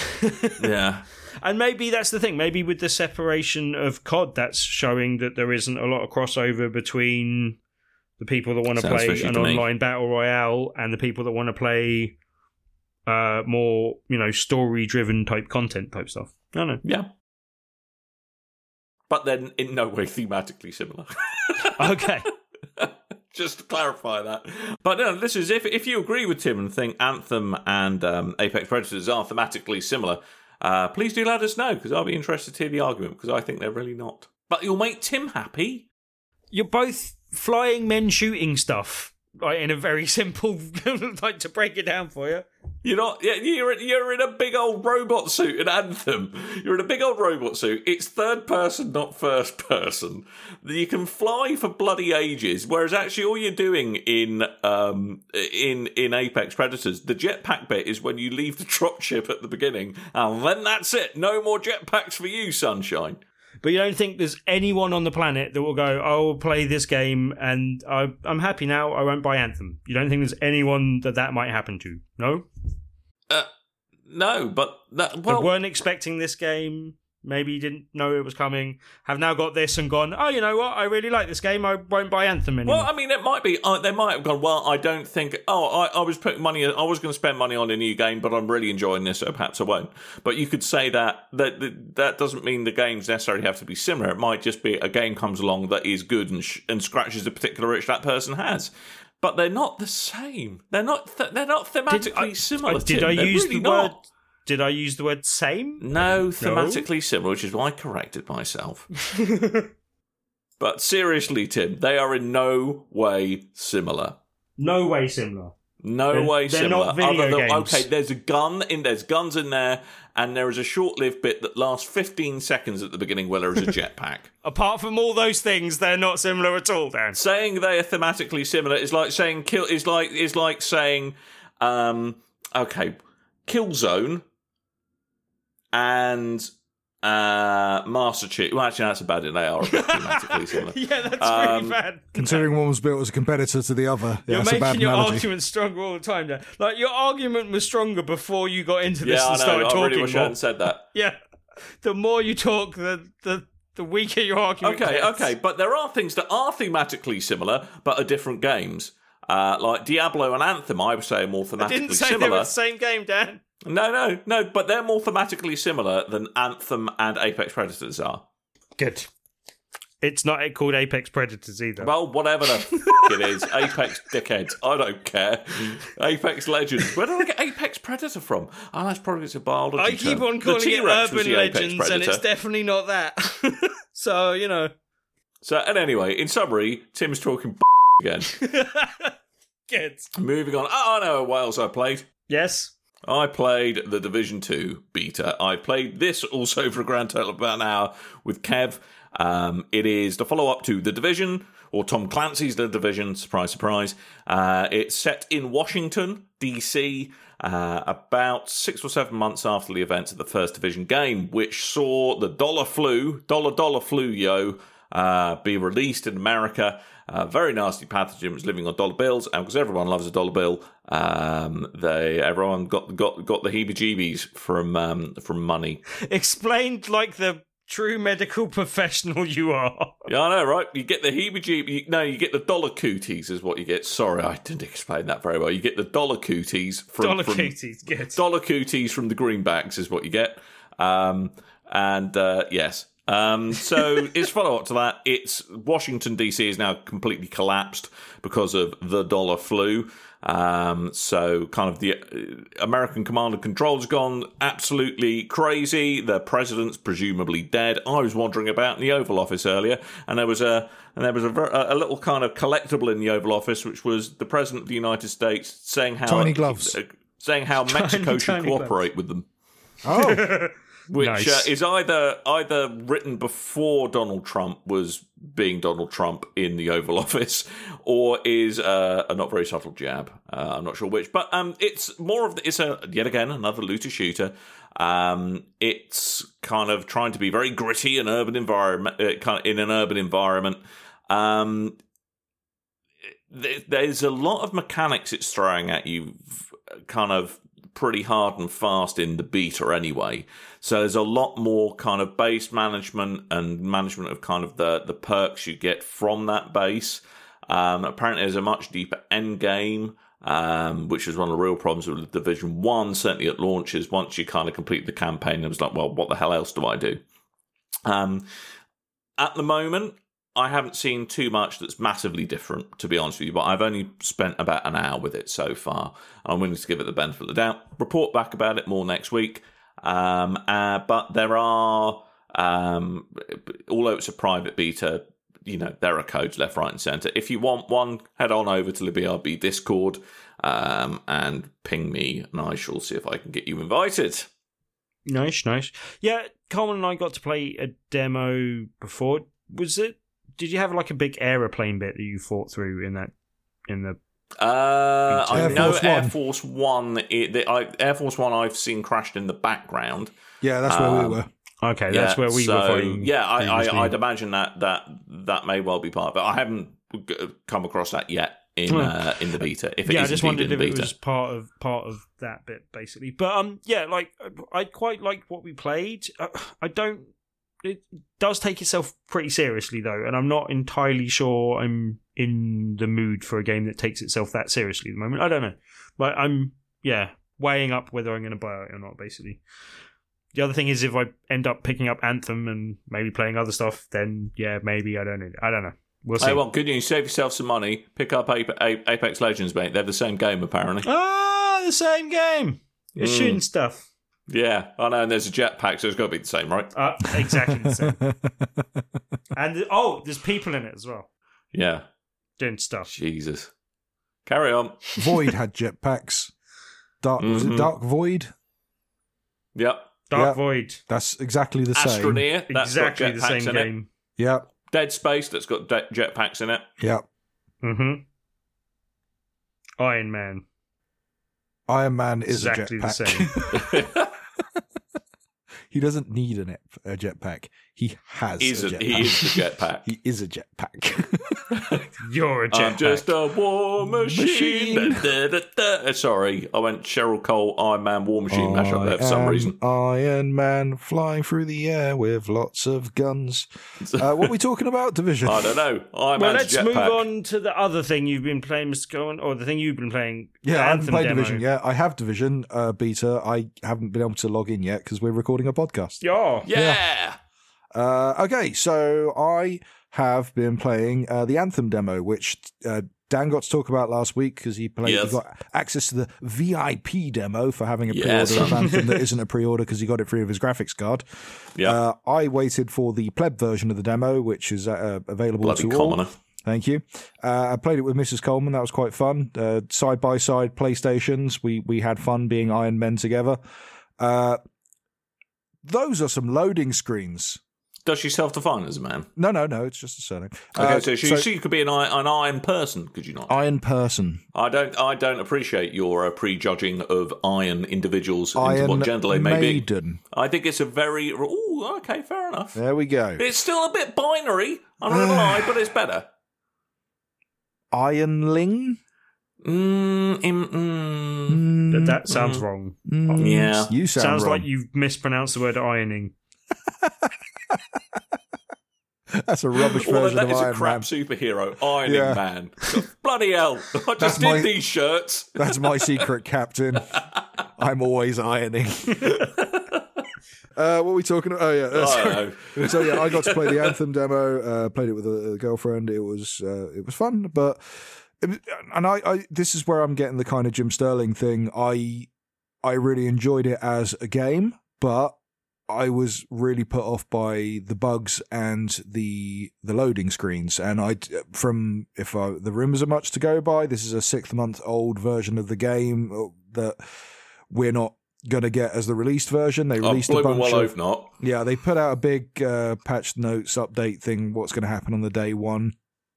Yeah. And maybe that's the thing. Maybe with the separation of C O D, that's showing that there isn't a lot of crossover between the people that want to Sounds play fishy an to me. online battle royale and the people that want to play uh, more, you know, story-driven type content type stuff. I don't know. Yeah. But then in no way thematically similar. Okay. Just to clarify that. But no, this is if if you agree with Tim and think Anthem and um, Apex Predators are thematically similar, uh, please do let us know, because I'll be interested to hear the argument, because I think they're really not. But you'll make Tim happy. You're both flying men shooting stuff, like, in a very simple, like, to break it down for you. You're not. Yeah, you're you're in a big old robot suit in Anthem. You're in a big old robot suit. It's third person, not first person. You can fly for bloody ages. Whereas actually, all you're doing in um in in Apex Predators, the jetpack bit is when you leave the dropship at the beginning, and then that's it. No more jetpacks for you, sunshine. But you don't think there's anyone on the planet that will go, I'll play this game and I, I'm happy now, I won't buy Anthem. You don't think there's anyone that that might happen to? No? Uh, no, but that well. That weren't expecting this game, maybe didn't know it was coming, have now got this and gone, oh, you know what, I really like this game, I won't buy Anthem anymore. Well, I mean, it might be. Uh, they might have gone, well, I don't think. Oh, I, I was putting money. I was going to spend money on a new game, but I'm really enjoying this, so perhaps I won't. But you could say that that that, that doesn't mean the games necessarily have to be similar. It might just be a game comes along that is good and sh- and scratches the particular itch that person has. but they're not the same. They're not. Th- they're not thematically Did I- similar. I- Did Tim. I They're use really the not. word? Did I use the word same? No, thematically similar, which is why I corrected myself. But seriously, Tim, they are in no way similar. No way similar. No They're- way they're similar. not video Other than, games. okay, there's a gun in. There's guns in there, and there is a short-lived bit that lasts fifteen seconds at the beginning where there is a jetpack. Apart from all those things, they're not similar at all, Dan. Saying they are thematically similar is like saying kill. Is like is like saying, um, okay, Killzone and uh, Master Chief. Well, actually, that's about it. They are a bit thematically similar. Yeah, that's Um, really bad. Considering one was built as a competitor to the other, yeah, You're that's a bad making your analogy. argument stronger all the time, Dan. Like, your argument was stronger before you got into this Yeah, I and know. started I talking really wish I more. hadn't said that. Yeah. The more you talk, the, the, the weaker your argument Okay, gets. okay, but there are things that are thematically similar, but are different games. Uh, like Diablo and Anthem, I would say are more I thematically didn't say similar. they were the same game, Dan. No, no, no, but they're more thematically similar than Anthem and Apex Predators are. Good. It's not called Apex Predators either. Well, whatever the f- it is. Apex dickheads. I don't care. Apex Legends. Where did I get Apex Predator from? Oh, that's probably it's a biology I keep term. on The calling it T-Rex was Urban the Apex Legends, and Predator. it's definitely not that. So, you know. So, and anyway, in summary, Tim's talking again. Good. Moving on. Oh, I know what else I played. Yes. I played the Division two beta. I played this also for a grand total of about an hour with Kev. Um, it is the follow-up to The Division, or Tom Clancy's The Division, surprise, surprise. Uh, it's set in Washington, D C, uh, about six or seven months after the events of the first Division game, which saw the dollar flu, dollar dollar flu, yo, uh, be released in America. A very nasty pathogen was living on dollar bills, and because everyone loves a dollar bill, um, they everyone got got got the heebie-jeebies from um, from money. Explained like the true medical professional you are. Yeah, I know, right? You get the heebie-jeebies. No, you get the dollar cooties is what you get. Sorry, I didn't explain that very well. You get the dollar cooties from Dollar from, cooties, good. Dollar cooties from the greenbacks is what you get. Um, and uh, yes. Um, so its follow-up to that, it's Washington, D C is now completely collapsed because of the dollar flu. Um, so kind of the uh, American command and control's gone absolutely crazy. The president's presumably dead. I was wandering about in the Oval Office earlier, and there was a and there was a, ver- a little kind of collectible in the Oval Office, which was the president of the United States saying how Tiny gloves. uh, saying how Mexico should tiny cooperate with them. Oh, Which Nice. uh, is either either written before Donald Trump was being Donald Trump in the Oval Office, or is uh, a not very subtle jab. Uh, I'm not sure which, but um, it's more of the, it's a yet again another looter shooter. Um, it's kind of trying to be very gritty and urban environment, uh, kind of in an urban environment. Um, th- there's a lot of mechanics it's throwing at you, kind of pretty hard and fast in the beta anyway. So there's a lot more kind of base management and management of kind of the, the perks you get from that base. Um, apparently there's a much deeper end game, um, which is one of the real problems with Division one, certainly at launch, is once you kind of complete the campaign, it was like, well, what the hell else do I do? Um, at the moment, I haven't seen too much that's massively different, to be honest with you, but I've only spent about an hour with it so far. I'm willing to give it the benefit of the doubt. Report back about it more next week. Um, uh, but there are, um, although it's a private beta, you know, there are codes left, right, and centre. If you want one, head on over to the B R B Discord um, and ping me, and I shall see if I can get you invited. Nice, nice. Yeah, Coleman and I got to play a demo before. Was it? Did you have like a big aeroplane bit that you fought through in that in the? Uh, I Air know Force Air One. Force One. It, the, I, Air Force One, I've seen crashed in the background. yeah, that's where Um, we were. Okay, that's where we so, were fighting. Yeah, I, previously. I, I'd imagine that that that may well be part of it. I haven't g- come across that yet in Hmm. uh, in the beta. If it yeah, I is just indeed wondered in if the it beta. was part of part of that bit, basically. But um, yeah, like I quite liked what we played. Uh, I don't. It does take itself pretty seriously though, and I'm not entirely sure I'm in the mood for a game that takes itself that seriously at the moment. I don't know, but I'm yeah weighing up whether I'm going to buy it or not. Basically, the other thing is if I end up picking up Anthem and maybe playing other stuff, then yeah, maybe I don't know. I don't know. We'll see. Hey, well, good news. Save yourself some money. Pick up Ape- Ape- Apex Legends, mate. They're the same game, apparently. Ah, the same game. You're Mm. shooting stuff. Yeah, I know, and there's a jetpack, so it's got to be the same, right? Uh, exactly the same. And, oh, there's people in it as well. Yeah. Doing stuff. Jesus. Carry on. Void had jetpacks. Dark was Mhm. it Dark Void? Yep. Dark Yeah. Void. That's exactly the same. Astroneer. That's Exactly got the jetpacks same in it. game. Yep. Dead Space. That's got de- jetpacks in it. Yep. Mm-hmm. Iron Man. Iron Man is Exactly a the jetpack. same. He doesn't need an ep- a jetpack. He has He's a a, jetpack. he is the jetpack. He is a jetpack. You're a I'm jetpack. just a war machine. Machine. Da, da, da, da. Sorry, I went Cheryl Cole, Iron Man, War Machine mash up there for some am reason. Iron Man flying through the air with lots of guns. Uh, what are we talking about? Division. I don't know. Iron Well, Man's let's jetpack. move on to the other thing you've been playing, Mister Cohen, or the thing you've been playing. Yeah, the I haven't Anthem played demo. Division yet. I have Division uh, beta. I haven't been able to log in yet because we're recording a podcast. Yeah. Yeah. Uh, okay, so I have been playing uh, the Anthem demo, which uh, Dan got to talk about last week because he played. Yes. He got access to the V I P demo for having a Yeah, pre-order of son. Anthem that isn't a pre-order because he got it free of his graphics card. Yeah. Uh, I waited for the pleb version of the demo, which is uh, available Bloody to all. commoner. Thank you. Uh, I played it with Missus Coleman. That was quite fun. Uh, side by side PlayStations. We we had fun being Iron Men together. Uh, those are some loading screens. Does she self-define as a man? No, no, no. It's just a surname. Okay, Uh, so she, she could be an, i- an iron person, could you not? Iron person. I don't. I don't appreciate your uh, prejudging of iron individuals into Iron what gender they may be. maiden. I think it's a very. Oh, okay, fair enough. There we go. It's still a bit binary. I'm not gonna lie, but it's better. Ironling. Mm, mm, mm. Mm, That, that sounds wrong. mm, Yeah. You sound Sounds wrong. like you've mispronounced the word ironing. That's a rubbish Well, version that of is a Iron crap Man. superhero, Ironing Yeah. Man. Bloody hell! I just That's did my- these shirts. That's my secret, Captain. I'm always ironing. Uh, what are we talking about? Oh, yeah. Uh, I sorry. don't know. So yeah, I got to play the Anthem demo. Uh, played it with a, a girlfriend. It was uh, it was fun, but it was, and I, I this is where I'm getting the kind of Jim Sterling thing. I I really enjoyed it as a game, but I was really put off by the bugs and the the loading screens. And I from if I, the rumors are much to go by, this is a six month old version of the game that we're not going to get as the released version. They Oh, released a blooming bunch well of hope not. yeah, they put out a big uh, patch notes update thing, what's going to happen on the day one.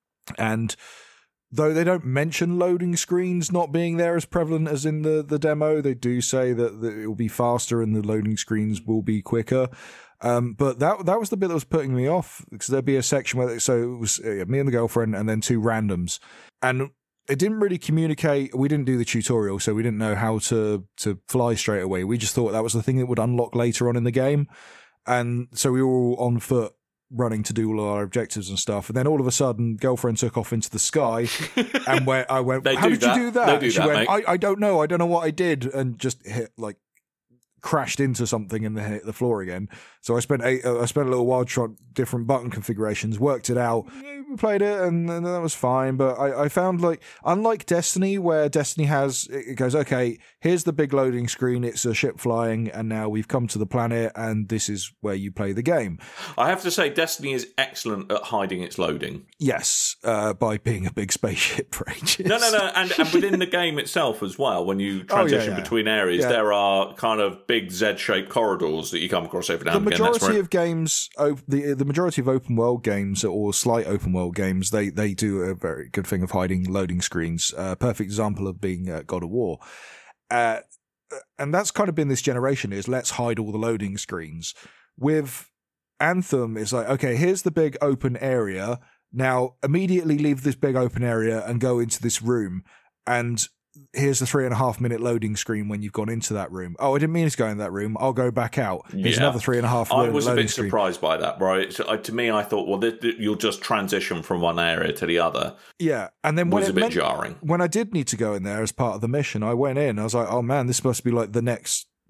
And though they don't mention loading screens not being there as prevalent as in the, the demo, they do say that, that it will be faster and the loading screens will be quicker. Um, but that that was the bit that was putting me off, because there'd be a section where, so it was uh, me and the girlfriend and then two randoms. And it didn't really communicate. We didn't do the tutorial, so we didn't know how to, to fly straight away. We just thought that was the thing that would unlock later on in the game. And so we were all on foot running to do all our objectives and stuff. And then all of a sudden, girlfriend took off into the sky and where I went, They how do did that. you do that? They do she that, went, mate. I, I don't know. I don't know what I did. And just hit like crashed into something and then hit the floor again. So I spent eight, uh, I spent a little while trying different button configurations, worked it out, we played it, and, and that was fine. But I, I found, like, unlike Destiny, where Destiny has, it goes, okay, here's the big loading screen, it's a ship flying, and now we've come to the planet, and this is where you play the game. I have to say, Destiny is excellent at hiding its loading. Yes, uh, by being a big spaceship for ages. No, no, no, and, and within the game itself as well, when you transition yeah. between areas, Yeah. there are kind of big Z-shaped corridors that you come across every now The and again. That's majority where of games, op- the the majority of open world games or slight open world games, they they do a very good thing of hiding loading screens. A uh, perfect example of being uh, God of War, uh, and that's kind of been this generation is let's hide all the loading screens. With Anthem, it's like, okay, here's the big open area. Now immediately leave this big open area and go into this room, and here's the three and a half minute loading screen when you've gone into that room. Oh, I didn't mean to go in that room. I'll go back out. Here's Yeah. another three and a half I minute was a loading bit screen. surprised by that, right? So, uh, to me, I thought, well, th- th- you'll just transition from one area to the other. Yeah, and then when Was it a bit meant, jarring. when I did need to go in there as part of the mission, I went in. I was like, oh man, this must be like the next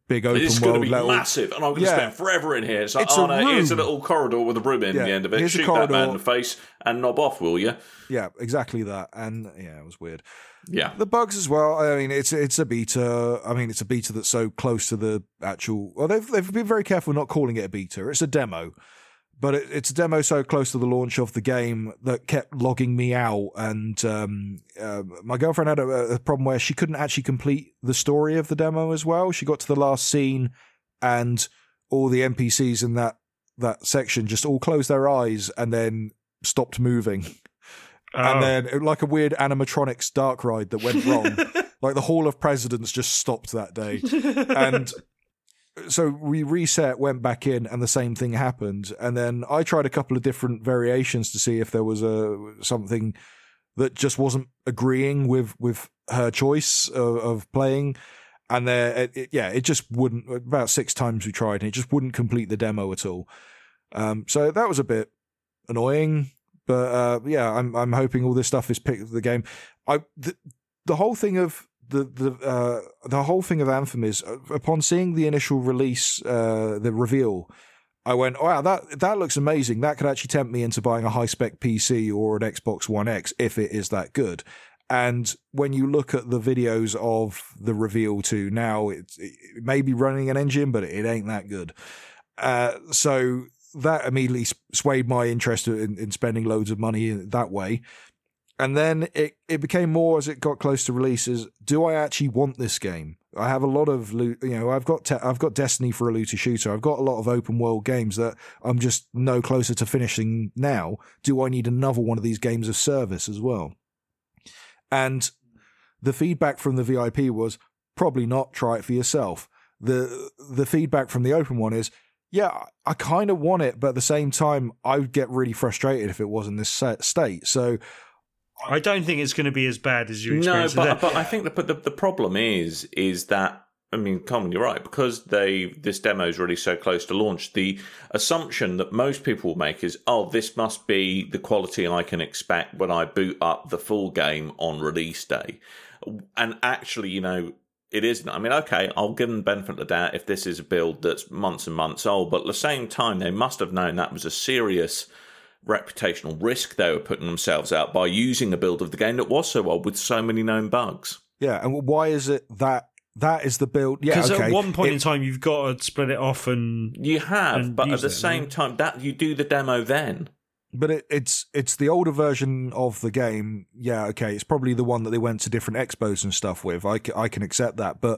big open it's world going to be level. massive, and I'm going to Yeah. spend forever in here. It's like, It's oh a no, here's a room. little corridor with a room in Yeah, the end of it. here's a Shoot that corridor. man in the face and knob off, will you? Yeah, exactly that. And yeah, it was weird. Yeah. The bugs as well. I mean, it's it's a beta. I mean, it's a beta that's so close to the actual. Well, they've they've been very careful not calling it a beta. It's a demo, but it, it's a demo so close to the launch of the game that kept logging me out. And um, uh, my girlfriend had a, a problem where she couldn't actually complete the story of the demo as well. She got to the last scene, and all the N P Cs in that that section just all closed their eyes and then stopped moving. And Oh. then, it- like a weird animatronics dark ride that went wrong. Like the Hall of Presidents just stopped that day. And so we reset, went back in, and the same thing happened. And then I tried a couple of different variations to see if there was a something that just wasn't agreeing with, with her choice of, of playing. And there, it, it, yeah, it just wouldn't. About six times we tried, and it just wouldn't complete the demo at all. Um, so that was a bit annoying. But uh, yeah, I'm I'm hoping all this stuff is picked up the game. I the, the whole thing of the the uh, the whole thing of Anthem is uh, upon seeing the initial release, uh, the reveal, I went, wow, that that looks amazing. That could actually tempt me into buying a high spec P C or an Xbox One X if it is that good. And when you look at the videos of the reveal to now, it's, it may be running an engine, but it ain't that good. Uh, so. That immediately swayed my interest in, in spending loads of money that way. And then it, it became more as it got close to releases. Do I actually want this game? I have a lot of loot, you know, I've got, te- I've got Destiny for a looter shooter. I've got a lot of open world games that I'm just no closer to finishing now. Do I need another one of these games of service as well? And the feedback from the V I P was probably not, try it for yourself. The, the feedback from the open one is, yeah, I kind of want it, but at the same time, I would get really frustrated if it was in this state. So I don't think it's going to be as bad as you No, experienced. but, but I think the, but the the problem is is that I mean, Coleman, you're right, because they this demo is really so close to launch. The assumption that most people will make is, oh, this must be the quality I can expect when I boot up the full game on release day, and actually, you know. It isn't. I mean, okay, I'll give them the benefit of the doubt if this is a build that's months and months old, but at the same time, they must have known that was a serious reputational risk they were putting themselves out by using a build of the game that was so old with so many known bugs. Yeah, and why is it that that is the build? Yeah, Because okay. at one point it, in time, you've got to split it off and You have, and but at use the it, same right? time, that you do the demo then. But it, it's it's the older version of the game. Yeah, okay, it's probably the one that they went to different expos and stuff with. I, c- I can accept that, but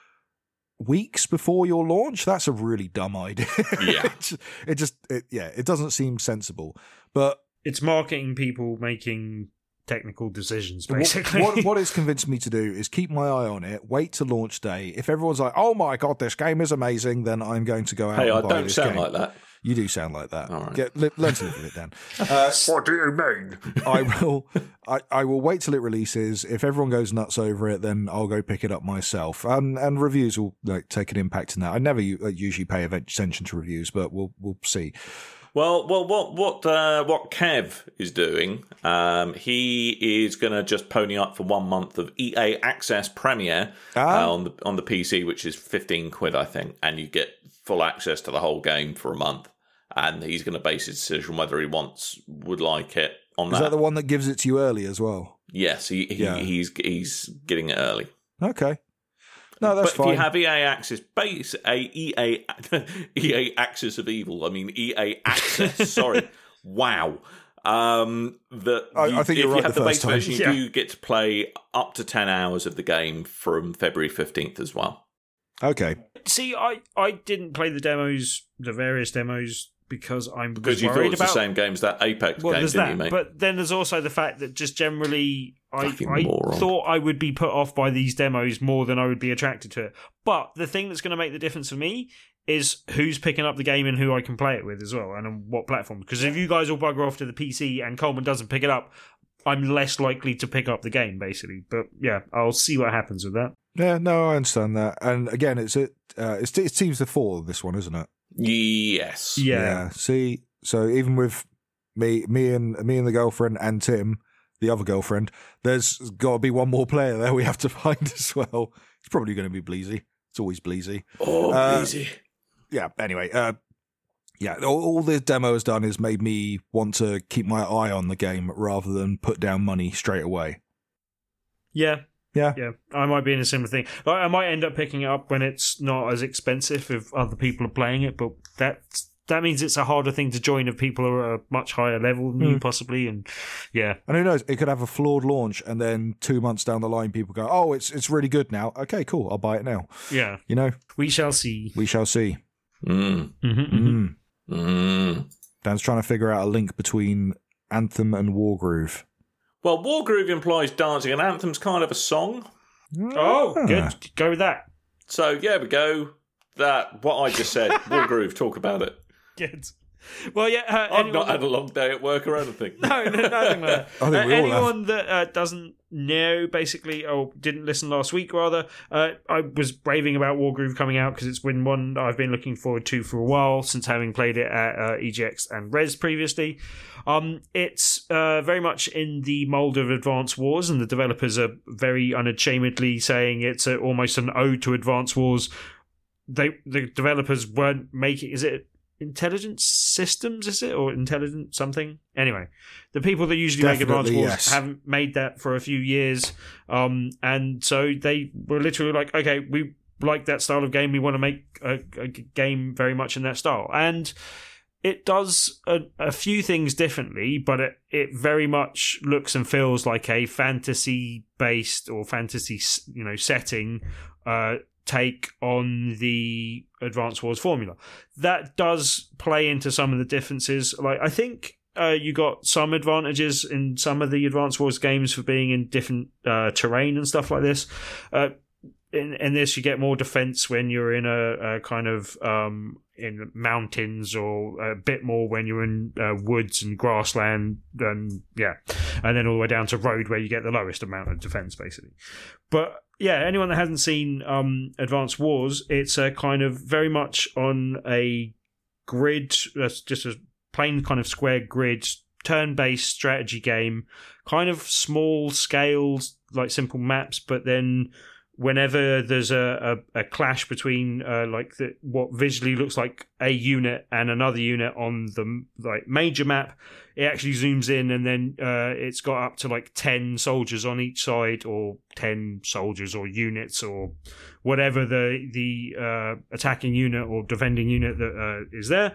weeks before your launch, that's a really dumb idea. Yeah. it just, it, just it, yeah, it doesn't seem sensible. But it's marketing people making technical decisions, what, basically. what what it's convinced me to do is keep my eye on it, wait to launch day. If everyone's like, "Oh my god, this game is amazing," then I'm going to go out. Hey, and I buy don't this sound game. like that. You do sound like that. All right. Get, li- learn to live with it, Dan. Uh, What do you mean? I will. I, I will wait till it releases. If everyone goes nuts over it, then I'll go pick it up myself. And and reviews will like take an impact in that. I never u- uh, usually pay attention to reviews, but we'll we'll see. Well, well, what what uh, what Kev is doing? Um, he is going to just pony up for one month of E A Access Premiere Ah. uh, on the on the P C, which is fifteen quid, I think, and you get full access to the whole game for a month. And he's going to base his decision whether he wants would like it on Is that. that the one that gives it to you early as well? Yes, he, he Yeah. he's he's getting it early. Okay. No, that's but fine. if you have E A Access base, a E A E A Access of Evil, I mean E A Access. sorry, wow. Um, that I- you, I think if you're right you have the the, first base version, time. you do get to play up to ten hours of the game from February fifteenth as well. Okay. See, I, I didn't play the demos, the various demos, because I'm Because you thought worried it was about the same game as that Apex well, game, there's didn't that, you, mate? but then there's also the fact that just generally, I, Fucking I moron. thought I would be put off by these demos more than I would be attracted to it. But the thing that's going to make the difference for me is who's picking up the game and who I can play it with as well, and on what platform. Because if you guys all bugger off to the P C and Coleman doesn't pick it up, I'm less likely to pick up the game, basically. But yeah, I'll see what happens with that. Yeah, no, I understand that. And again, it's it. Uh, it's it seems to fall this one, isn't it? Yes. Yeah. See, so even with me, me and me and the girlfriend and Tim, the other girlfriend, there's got to be one more player there we have to find as well. It's probably going to be Bleezy. It's always Bleezy. Oh, Uh, easy. Yeah, anyway, uh, yeah, all, all the demo has done is made me want to keep my eye on the game rather than put down money straight away. Yeah. Yeah. Yeah, I might be in a similar thing. Like, I might end up picking it up when it's not as expensive if other people are playing it, but that's, that means it's a harder thing to join if people are at a much higher level than you, possibly. And yeah. And who knows, it could have a flawed launch and then two months down the line people go, oh, it's it's really good now. Okay, cool, I'll buy it now. Yeah. You know? We shall see. We shall see. Mm. Mm-hmm, Mm. Mm. Dan's trying to figure out a link between Anthem and Wargroove. Well, Wargroove implies dancing, and Anthem's kind of a song. Oh, good. Go with that. So, yeah, we go. That, what I just said, Wargroove, talk about it. Good. Well, yeah. Uh, I've anyone not that- had a long day at work or anything. No, no, nothing like that. I think Uh, we all anyone that uh, doesn't know, basically, or didn't listen last week, rather, uh, I was raving about Wargroove coming out because it's been one that I've been looking forward to for a while since having played it at uh, E G X and Res previously. Um, it's uh, very much in the mould of Advance Wars, and the developers are very unashamedly saying it's a, almost an ode to Advance Wars. They, the developers weren't making. Is it Intelligent Systems, is it? Or Intelligent something? Anyway, the people that usually make Advance Definitely, Wars yes. haven't made that for a few years. Um, and so they were literally like, okay, we like that style of game. We want to make a, a game very much in that style. And it does a, a few things differently, but it, it very much looks and feels like a fantasy-based or fantasy, you know, setting uh, take on the Advance Wars formula. That does play into some of the differences. Like, I think uh, you got some advantages in some of the Advance Wars games for being in different uh, terrain and stuff like this. Uh, in, in this, you get more defense when you're in a, a kind of um, in mountains, or a bit more when you're in uh, woods and grassland, and yeah, and then all the way down to road where you get the lowest amount of defense, basically. But yeah, anyone that hasn't seen um, Advanced Wars, it's a kind of very much on a grid, that's just a plain kind of square grid, turn-based strategy game, kind of small scaled, like simple maps, but then whenever there's a, a, a clash between uh, like the, what visually looks like a unit and another unit on the like major map, it actually zooms in, and then uh, it's got up to like ten soldiers on each side, or ten soldiers or units or whatever the the uh, attacking unit or defending unit that uh, is there.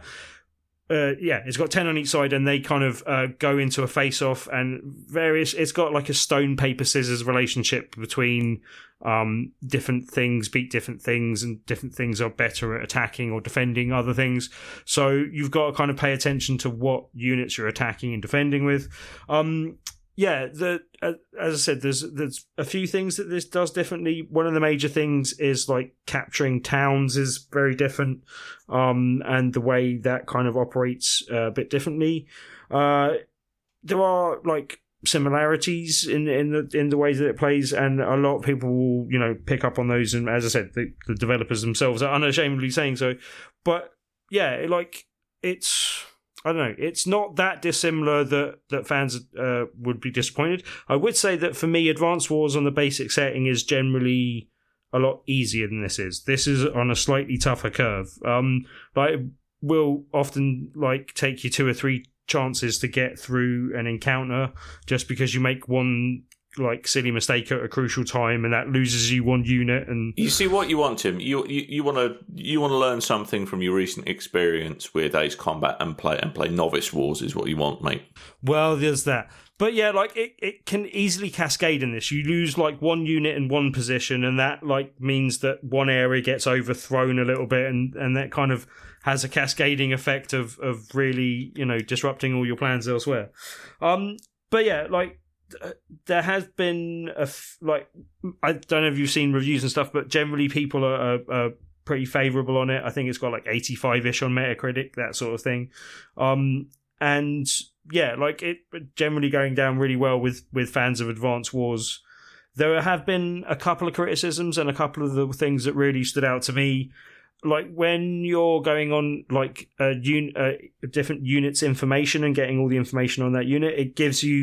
Uh, yeah, it's got ten on each side, and they kind of uh, go into a face-off, and various. It's got like a stone, paper, scissors relationship between um, different things beat different things, and different things are better at attacking or defending other things. So you've got to kind of pay attention to what units you're attacking and defending with. Um, yeah, the uh, as I said, there's there's a few things that this does differently. One of the major things is like capturing towns is very different, um, and the way that kind of operates uh, a bit differently. Uh, there are like similarities in in the in the way that it plays, and a lot of people will you know pick up on those. And as I said, the, the developers themselves are unashamedly saying so. But yeah, like it's. I don't know. It's not that dissimilar that, that fans uh, would be disappointed. I would say that for me, Advance Wars on the basic setting is generally a lot easier than this is. This is on a slightly tougher curve. Um, like, it will often like take you two or three chances to get through an encounter just because you make one like silly mistake at a crucial time, and that loses you one unit. And You see what you want, Tim. You you, you want to you want to learn something from your recent experience with Ace Combat and play and play Novice Wars is what you want, mate. well, there's that. But yeah, like it, it can easily cascade in this. You lose like one unit in one position, and that like means that one area gets overthrown a little bit, and, and that kind of has a cascading effect of of really you know disrupting all your plans elsewhere. Um, but yeah, like. There has been a f- like I don't know if you've seen reviews and stuff, but generally people are, are, are pretty favourable on it. I think it's got like eighty-five-ish on Metacritic, that sort of thing. Um, and yeah, like it generally going down really well with with fans of Advance Wars. There have been a couple of criticisms and a couple of the things that really stood out to me. Like when you're going on like a un- uh, different units information and getting all the information on that unit, it gives you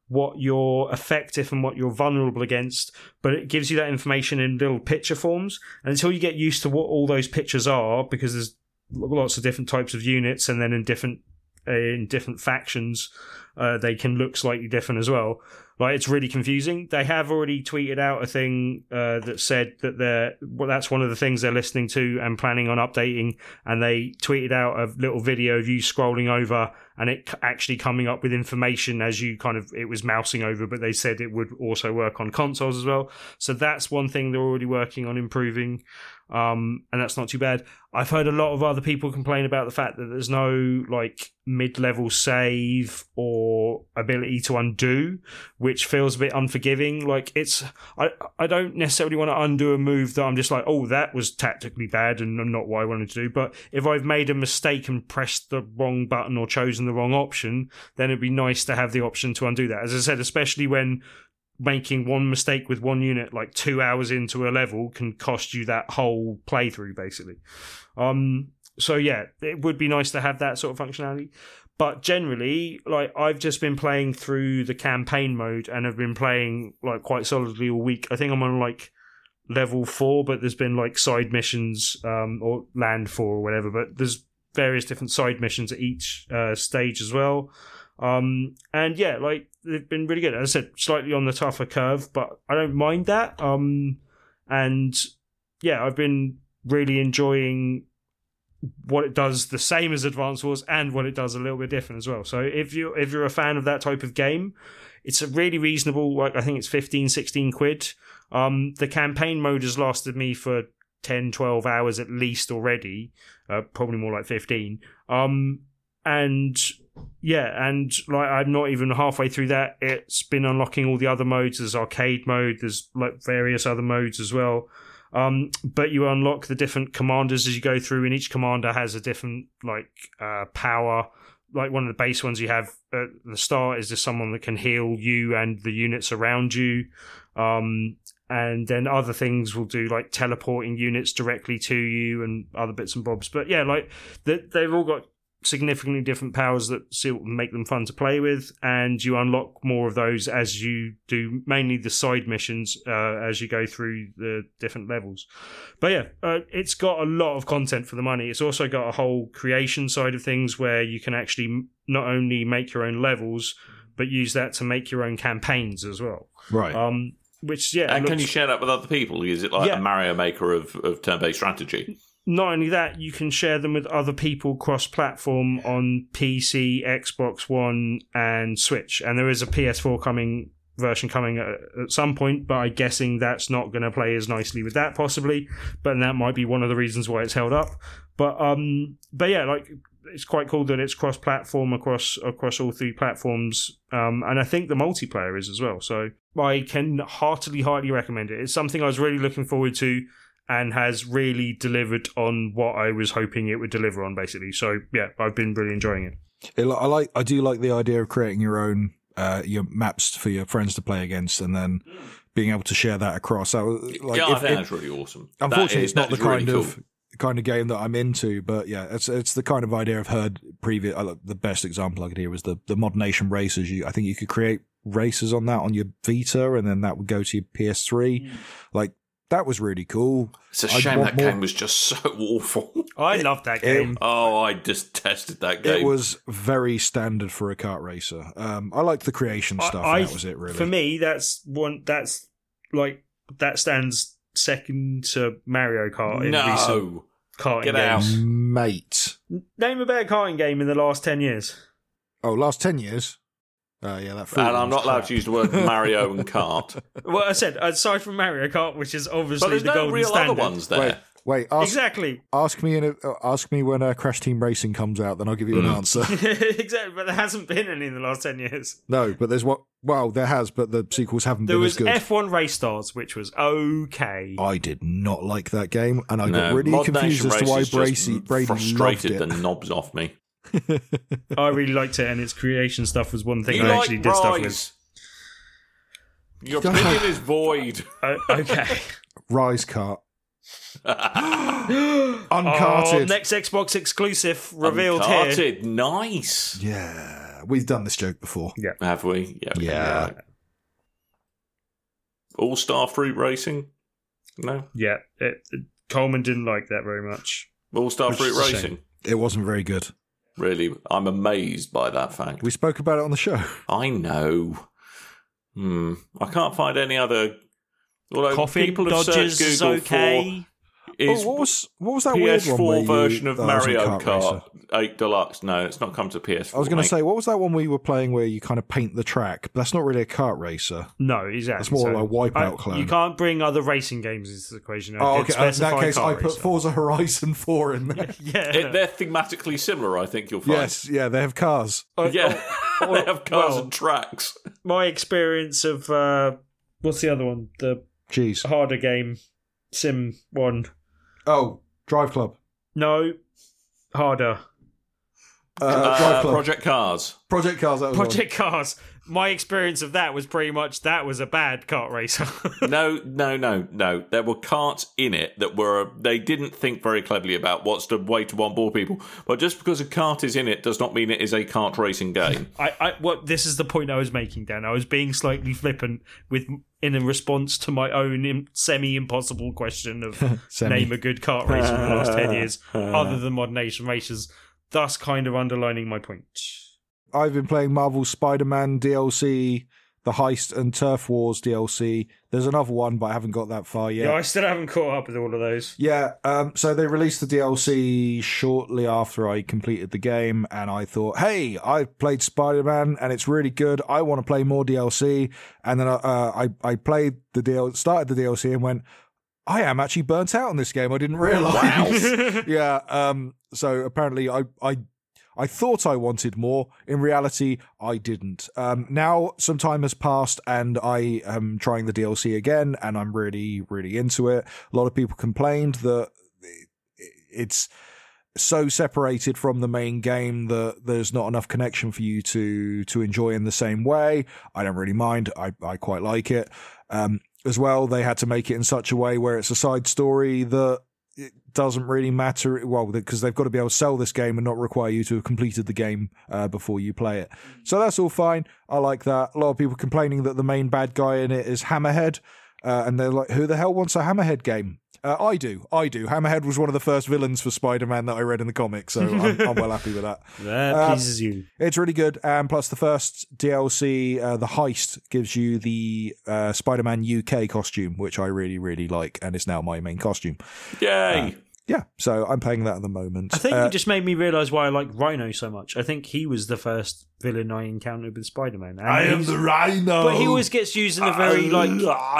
what you're effective and what you're vulnerable against, but it gives you that information in little picture forms. And until you get used to what all those pictures are, because there's lots of different types of units, and then in different uh, in different factions, uh, they can look slightly different as well. Like, it's really confusing. They have already tweeted out a thing uh, that said that they're well, that's one of the things they're listening to and planning on updating. And they tweeted out a little video of you scrolling over and it actually coming up with information as you kind of, it was mousing over, but they said it would also work on consoles as well. So that's one thing they're already working on improving. Um, and that's not too bad. I've heard a lot of other people complain about the fact that there's no like mid-level save or ability to undo, which feels a bit unforgiving. Like, it's, I, I don't necessarily want to undo a move that I'm just like, oh, that was tactically bad and not what I wanted to do. But if I've made a mistake and pressed the wrong button or chosen the wrong option, then it'd be nice to have the option to undo that. As I said, especially when making one mistake with one unit like two hours into a level can cost you that whole playthrough, basically. Um, so yeah, it would be nice to have that sort of functionality. But generally, like, I've just been playing through the campaign mode and have been playing like quite solidly all week. I think I'm on like level four, but there's been like side missions, um, or land four or whatever, but there's various different side missions at each uh, stage as well. Um, and yeah, like, they've been really good. As I said, slightly on the tougher curve, but I don't mind that. Um, and yeah, I've been really enjoying what it does, the same as Advance Wars, and what it does a little bit different as well. So if you if you're a fan of that type of game, it's a really reasonable, like, I think it's fifteen, sixteen quid. Um, the campaign mode has lasted me for ten, twelve hours at least already, uh, probably more like fifteen. Um, and yeah, and like, I'm not even halfway through that. It's been unlocking all the other modes. There's arcade mode, there's like various other modes as well. Um, but you unlock the different commanders as you go through, and each commander has a different like uh, power. Like, one of the base ones you have at the start is just someone that can heal you and the units around you. Um, and then other things will do like teleporting units directly to you and other bits and bobs. But yeah, like, they, they've all got significantly different powers that still make them fun to play with, and you unlock more of those as you do mainly the side missions uh, as you go through the different levels. But yeah, uh, it's got a lot of content for the money. It's also got a whole creation side of things where you can actually not only make your own levels, but use that to make your own campaigns as well. Right. Um, which, yeah. And looks, can you share that with other people? Is it like yeah. a Mario Maker of, of turn-based strategy? Not only that, you can share them with other people cross-platform on P C, Xbox One, and Switch. And there is a P S four coming version coming at, at some point, but I'm guessing that's not going to play as nicely with that, possibly. But that might be one of the reasons why it's held up. But um, but yeah, like, it's quite cool that it's cross-platform across across all three platforms. Um, and I think the multiplayer is as well. So I can heartily, heartily recommend it. It's something I was really looking forward to, and has really delivered on what I was hoping it would deliver on, basically. So yeah, I've been really enjoying it. it I like. I do like the idea of creating your own uh, your maps for your friends to play against, and then being able to share that across. So, like, yeah, if, I think if, that's really awesome. Unfortunately, is, it's not the kind really of cool. kind of game that I'm into, but yeah, it's it's the kind of idea I've heard previous. Uh, the best example I could hear was the the Mod Nation races. You, I think you could create races on that on your Vita, and then that would go to your P S three. Mm. Like, that was really cool. It's a I'd shame that more... game was just so awful. I loved that game. It, oh, I detested that game. It was very standard for a kart racer. Um, I liked the creation stuff. I, that was it, really. For me, that's one. That's like that stands second to Mario Kart in no. recent karting Get games. out, mate. Name a better karting game in the last ten years. Oh, last ten years. Uh, yeah, that. And I'm not allowed to use the word Mario and kart. Well, I said aside from Mario Kart, which is obviously but there's the no golden real standard. other ones there. Wait, wait ask, exactly. Ask me in a, uh, ask me when uh, Crash Team Racing comes out, then I'll give you mm. an answer. Exactly, but there hasn't been any in the last ten years. No, but there's what. Well, there has, but the sequels haven't there been was as good. F one Race Stars, which was okay. I did not like that game, and I no, got really Mod confused Nation as to why Race Brady, Brady frustrated loved it. the knobs off me. I really liked it, and its creation stuff was one thing you I like actually did Rise. stuff with. Your opinion is void. Uh, okay. Rise Kart. Uncarted. Oh, next Xbox exclusive revealed here. Uncharted, nice. Yeah, we've done this joke before. Yeah. Have we? Yeah. Yeah. Right. All-Star Fruit Racing? No. Yeah, it, it, Coleman didn't like that very much. All-Star Which Fruit is a shame. Racing? It wasn't very good. Really, I'm amazed by that fact. We spoke about it on the show. I know. Hmm. I can't find any other. Although Coffin people have Dodgers searched is Google okay. for is Oh, what was what was that P S weird one? four where you- version of oh, it was a Mario kart Kart racer. eight Deluxe. No, it's not come to P S four. I was going to mate. say, what was that one we were playing where you kind of paint the track? But that's not really a kart racer. No, exactly. It's more So, like a Wipeout I- clone. You can't bring other racing games into the equation. I Oh, did okay. In that specify case, kart I put racer. Forza Horizon four in there. Yeah. It, they're thematically similar. I think you'll find. Yes, yeah, they have cars. Uh, Yeah, oh, they have cars well, and tracks. my experience of uh, what's the other one? The Jeez. harder game, Sim one. Oh, Drive Club. No, harder. Uh, Uh, Drive Club. Project Cars. Project Cars. That was Project Cars. My experience of that was pretty much that was a bad kart racer. No, no, no, no. There were carts in it that were. They didn't think very cleverly about what's the way to onboard people. But just because a kart is in it does not mean it is a kart racing game. I, I, what this is the point I was making, Dan. I was being slightly flippant with in a response to my own im- semi-impossible question of Semi. name a good kart racer in the last ten years, other than Modern Nation Racers. Thus, kind of underlining my point. I've been playing Marvel Spider-Man D L C, the Heist and Turf Wars D L C. There's another one, but I haven't got that far yet. Yeah, I still haven't caught up with all of those. Yeah, um, so they released the D L C shortly after I completed the game, and I thought, hey, I've played Spider-Man, and it's really good. I want to play more D L C. And then uh, I I played the D L C, started the D L C, and went, I am actually burnt out on this game. I didn't realise. yeah. Um. So apparently, I I. I thought I wanted more. In reality, I didn't. Um, now, some time has passed and I am trying the D L C again and I'm really, really into it. A lot of people complained that it's so separated from the main game that there's not enough connection for you to to enjoy in the same way. I don't really mind. I, I quite like it. Um, as well, they had to make it in such a way where it's a side story that it doesn't really matter, well, because they've got to be able to sell this game and not require you to have completed the game uh, before you play it. So that's all fine. I like that. A lot of people complaining that the main bad guy in it is Hammerhead, uh, and they're like, who the hell wants a Hammerhead game? Uh, I do. I do. Hammerhead was one of the first villains for Spider-Man that I read in the comics, so I'm, I'm well happy with that. That Uh, pleases you. It's really good, and plus the first D L C, uh, The Heist, gives you the uh, Spider-Man U K costume, which I really, really like, and it's now my main costume. Yay! Yeah, so I'm playing that at the moment. I think Uh, you just made me realise why I like Rhino so much. I think he was the first villain I encountered with Spider-Man. And he's- Rhino. But he always gets used in a very like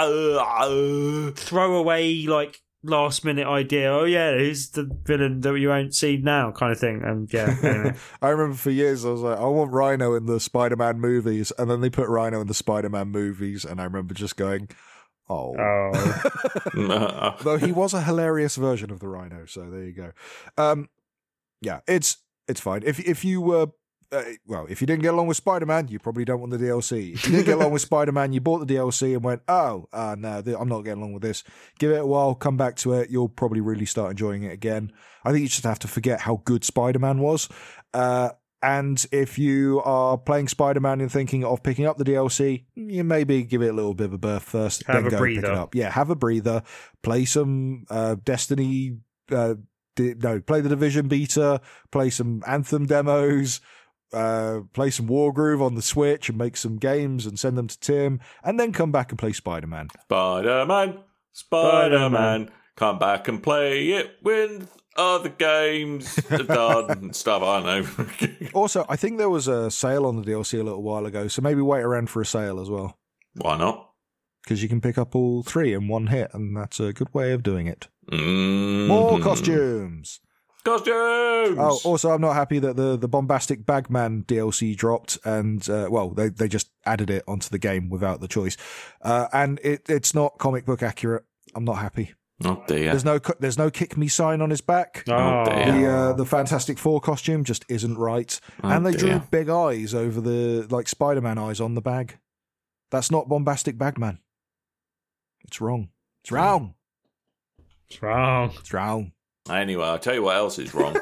throwaway, like last minute idea. Oh yeah, he's the villain that you won't see now, kind of thing. And yeah, anyway. I remember for years I was like, I want Rhino in the Spider-Man movies, and then they put Rhino in the Spider-Man movies, and I remember just going, oh. oh, Though he was a hilarious version of the Rhino, so there you go. Um, yeah, it's it's fine. If if you were, uh, well, if you didn't get along with Spider-Man, you probably don't want the D L C. If you didn't get along with Spider-Man, you bought the D L C and went, oh, uh, no, th- I'm not getting along with this. Give it a while, come back to it. You'll probably really start enjoying it again. I think you just have to forget how good Spider-Man was. Uh, and if you are playing Spider-Man and thinking of picking up the D L C, you maybe give it a little bit of a birth first, Have then a go and pick breather. it up. Yeah, have a breather. Play some uh, Destiny. Uh, di- no, play the Division beta. Play some Anthem demos. Uh, play some Wargroove on the Switch and make some games and send them to Tim, and then come back and play Spider-Man. Spider-Man, Spider-Man, come back and play it with other games done and stuff. I don't know. Also, I think there was a sale on the D L C a little while ago, so maybe wait around for a sale as well, Why not? because you can pick up all three in one hit, and that's a good way of doing it. Mm. More costumes. Costumes! Oh, also, I'm not happy that the, the Bombastic Bagman D L C dropped, and, uh, well, they, they just added it onto the game without the choice. Uh, and it, it's not comic book accurate. I'm not happy. Oh, dear. There's no there's no kick me sign on his back. Oh, dear. The uh, the Fantastic Four costume just isn't right, Oh, and they drew dear. big eyes over the like Spider-Man eyes on the bag. That's not Bombastic Bagman. It's wrong. It's wrong. It's wrong. It's wrong. Anyway, I'll tell you what else is wrong.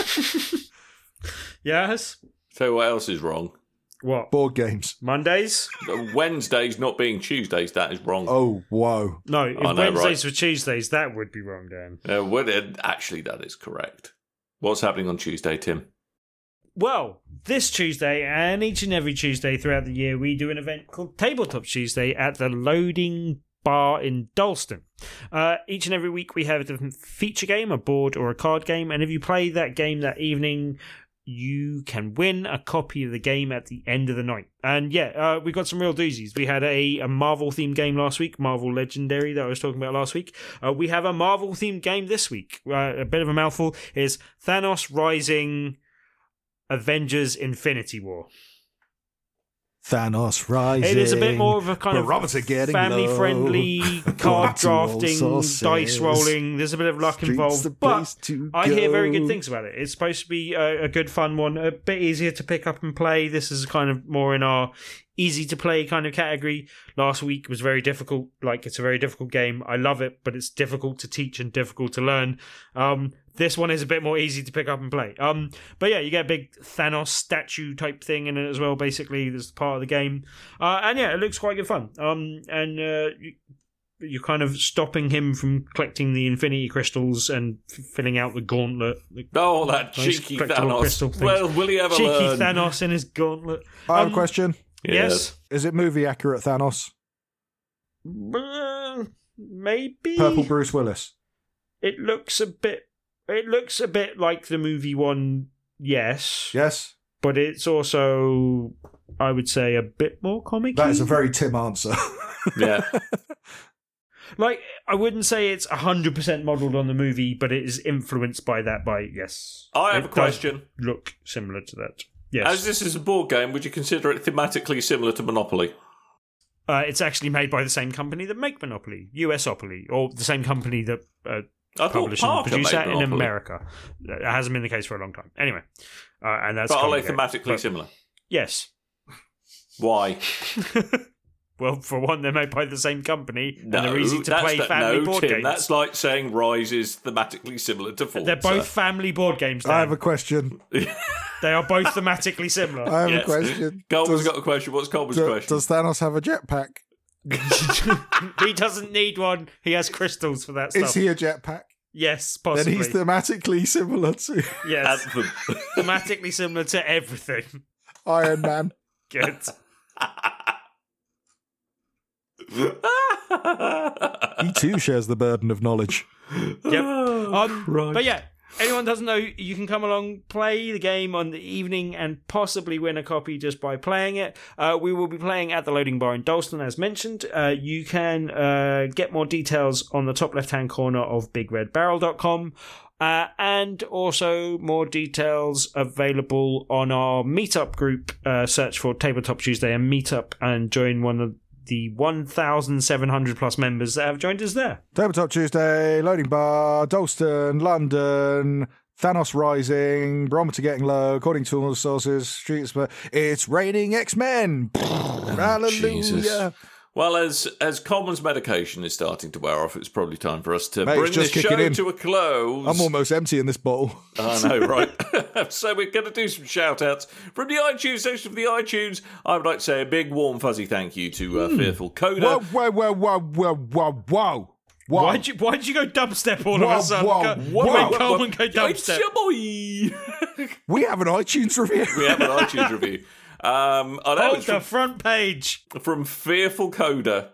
Yes? Tell you what else is wrong. What? Board games. Mondays? Wednesdays not being Tuesdays, that is wrong. Oh, whoa. No, if I know, Wednesdays right? were Tuesdays, that would be wrong, Dan. Uh, well, it- actually, that is correct. What's happening on Tuesday, Tim? Well, this Tuesday and each and every Tuesday throughout the year, we do an event called Tabletop Tuesday at the Loading Bar in Dalston. Uh, each and every week we have a different feature game, a board or a card game, and if you play that game that evening, you can win a copy of the game at the end of the night. And yeah, uh, we got some real doozies. We had a, a Marvel-themed game last week, Marvel Legendary, that I was talking about last week. Uh, we have a Marvel-themed game this week. Uh, a bit of a mouthful is Thanos Rising Avengers Infinity War. Thanos Rising. It is a bit more of a kind Barometer of getting family-friendly low. card To all drafting, sources. dice rolling. There's a bit of luck Streets the involved, place but to I hear very go. good things about it. It's supposed to be a, a good fun one, a bit easier to pick up and play. This is kind of more in our easy to play kind of category. Last week was very difficult. Like, it's a very difficult game. I love it, but it's difficult to teach and difficult to learn. Um, this one is a bit more easy to pick up and play. Um, but yeah, you get a big Thanos statue type thing in it as well, basically. That's part of the game. Uh, and yeah, it looks quite good fun. Um, and uh, you, you're kind of stopping him from collecting the Infinity Crystals and f- filling out the gauntlet. The Oh, that nice cheeky collectible crystal Thanos. things. Well, will he ever Cheeky learn? Thanos in his gauntlet. I have Um, a question. Yes. Is it movie accurate Thanos? Uh, maybe. Purple Bruce Willis. It looks a bit. It looks a bit like the movie one, yes. Yes? But it's also, I would say, a bit more comic. That is a very Tim answer. Yeah. Like, I wouldn't say it's one hundred percent modelled on the movie, but it is influenced by that, by, yes. I have It a question. does look similar to that. Yes. As this is a board game, would you consider it thematically similar to Monopoly? Uh, it's actually made by the same company that make Monopoly, USopoly, or the same company that uh, I thought publish and Parker produce made that in Monopoly. America. It hasn't been the case for a long time. Anyway, uh, and that's But are they complicated. thematically But- similar? Yes. Why? Well, for one, they're made by the same company, No, and they're easy to that's play that- family no, board Tim, games. that's like saying Rise is thematically similar to Forza. They're both family board games. Dan. I have a question. They are both thematically similar. I have Yes. a question. Coleman's Does, got a question. What's Coleman's do- question? does Thanos have a jetpack? He doesn't need one. He has crystals for that Is stuff. he a jetpack? Yes, Then possibly. he's thematically similar to yes, Anthem. thematically similar to everything. Iron Man. Good. He too shares the burden of knowledge. Yep. Um, Christ. but yeah, anyone doesn't know, you can come along, play the game on the evening, and possibly win a copy just by playing it. Uh, we will be playing at the Loading Bar in Dalston, as mentioned. Uh, you can uh, get more details on the top left-hand corner of big red barrel dot com. Uh, and also more details available on our meetup group. Uh, search for Tabletop Tuesday and Meetup and join one of the one thousand seven hundred plus members that have joined us there. Tabletop Tuesday, Loading Bar, Dalston, London, Thanos Rising, Barometer getting low, according to all the sources, Streets, but it's raining X-Men. Hallelujah. Jesus. Well, as as Coleman's medication is starting to wear off, it's probably time for us to Mate, it's bring this just show kicking in. to a close. I'm almost empty in this bottle. I know, right? So we're going to do some shout-outs from the iTunes section of the iTunes. I would like to say a big, warm, fuzzy thank you to uh, Fearful Coda. Whoa, whoa, whoa, whoa, whoa, whoa, whoa. Whoa. Why'd you Why'd you go dubstep all Whoa, of a sudden? whoa, Go, whoa, you made whoa, Coleman go It's dubstep. your boy. We have an iTunes review. We have an iTunes review. Um, I know Hold it's the from, front page. from Fearful Coda.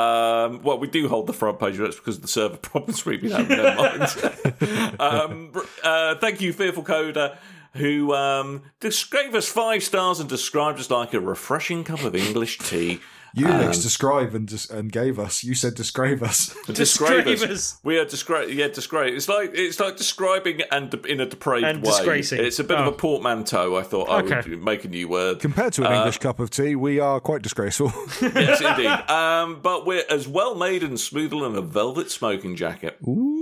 Um, well, we do hold the front page, but that's because of the server problems we've been having. Never mind. um, uh, thank you, Fearful Coda, who um, just gave us five stars and described us like a refreshing cup of English tea. Unix describe and just and gave us. You said describe us. Describe us. Describers. We are describe. Yeah, describe. It's like it's like describing and de- in a depraved And way. disgracing. It's a bit Oh. of a portmanteau. I thought I Okay. would make a new word. Compared to an English cup of tea, we are quite disgraceful. Yes, indeed. Um, but we're as well made and smoother than a velvet smoking jacket.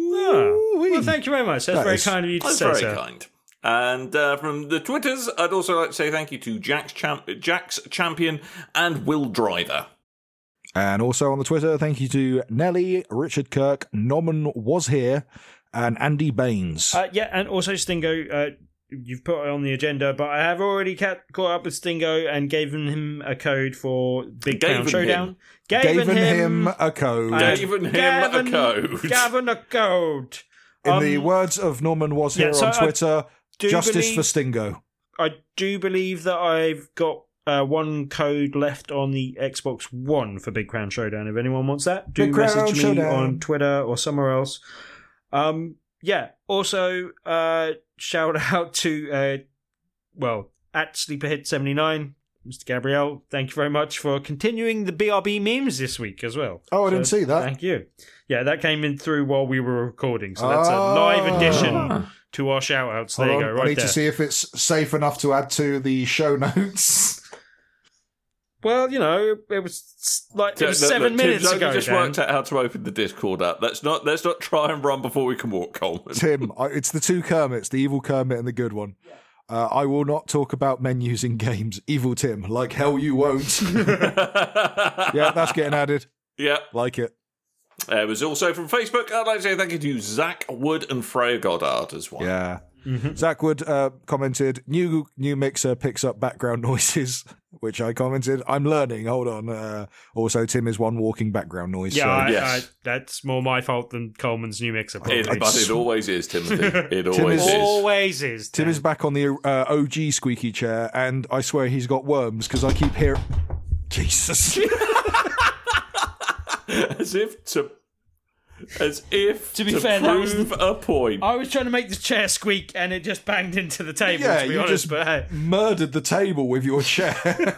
Oh. Well, thank you very much. That's That very is- kind of you to That's say very so. kind. And uh, from the Twitters, I'd also like to say thank you to Jack's, Champ- Jack's Champion and Will Driver. And also on the Twitter, thank you to Nelly, Richard Kirk, Norman Was Here, and Andy Baines. Uh, yeah, and also Stingo, uh, you've put it on the agenda, but I have already ca- caught up with Stingo and given him a code for Big Town Showdown. Him. Given him, him a code. Uh, given him Gavin, a code. Gavin a code. In um, the words of Norman Was Here yeah, so on Twitter, justice believe, for Stingo. I do believe that I've got uh, one code left on the Xbox One for Big Crown Showdown. If anyone wants that, do Big message Crown me Showdown. on Twitter or somewhere else. Um, yeah. Also, uh, shout out to uh, well, at Sleeperhead seventy-nine, Mister Gabriel. Thank you very much for continuing the B R B memes this week as well. Oh, I So, didn't see that. Thank you. Yeah, that came in through while we were recording, so that's Ah. a live addition to our shout outs. There Hold you on, go, right I need there. to see if it's safe enough to add to the show notes. Well, you know, it was like it was Look, look, seven look, minutes Tim's ago. only just Dan. worked out how to open the Discord app. Let's not let's not try and run before we can walk, Coleman. Tim, I- it's the two Kermits, the evil Kermit and the good one. Uh, I will not talk about menus in games. Evil Tim, like hell you won't. Yeah, that's getting added. Yeah. Like it. Uh, it was also from Facebook. I'd like to say thank you to Zach Wood and Freya Goddard as well. Yeah. Zach Wood uh, commented, new new mixer picks up background noises, which I commented, I'm learning, hold on. Uh, also, Tim is one walking background noise. Yeah, so. I, Yes. I, that's more my fault than Coleman's new mixer. It, Probably. but it always is, Timothy. It Tim always is- is. Always is. Tim Dan. is back on the uh, O G squeaky chair, and I swear he's got worms because I keep hearing. Jesus. As if to... As if To be to fair, that was prove a point. I was trying to make the chair squeak, and it just banged into the table. Yeah, to be you honest, just but hey. murdered the table with your chair.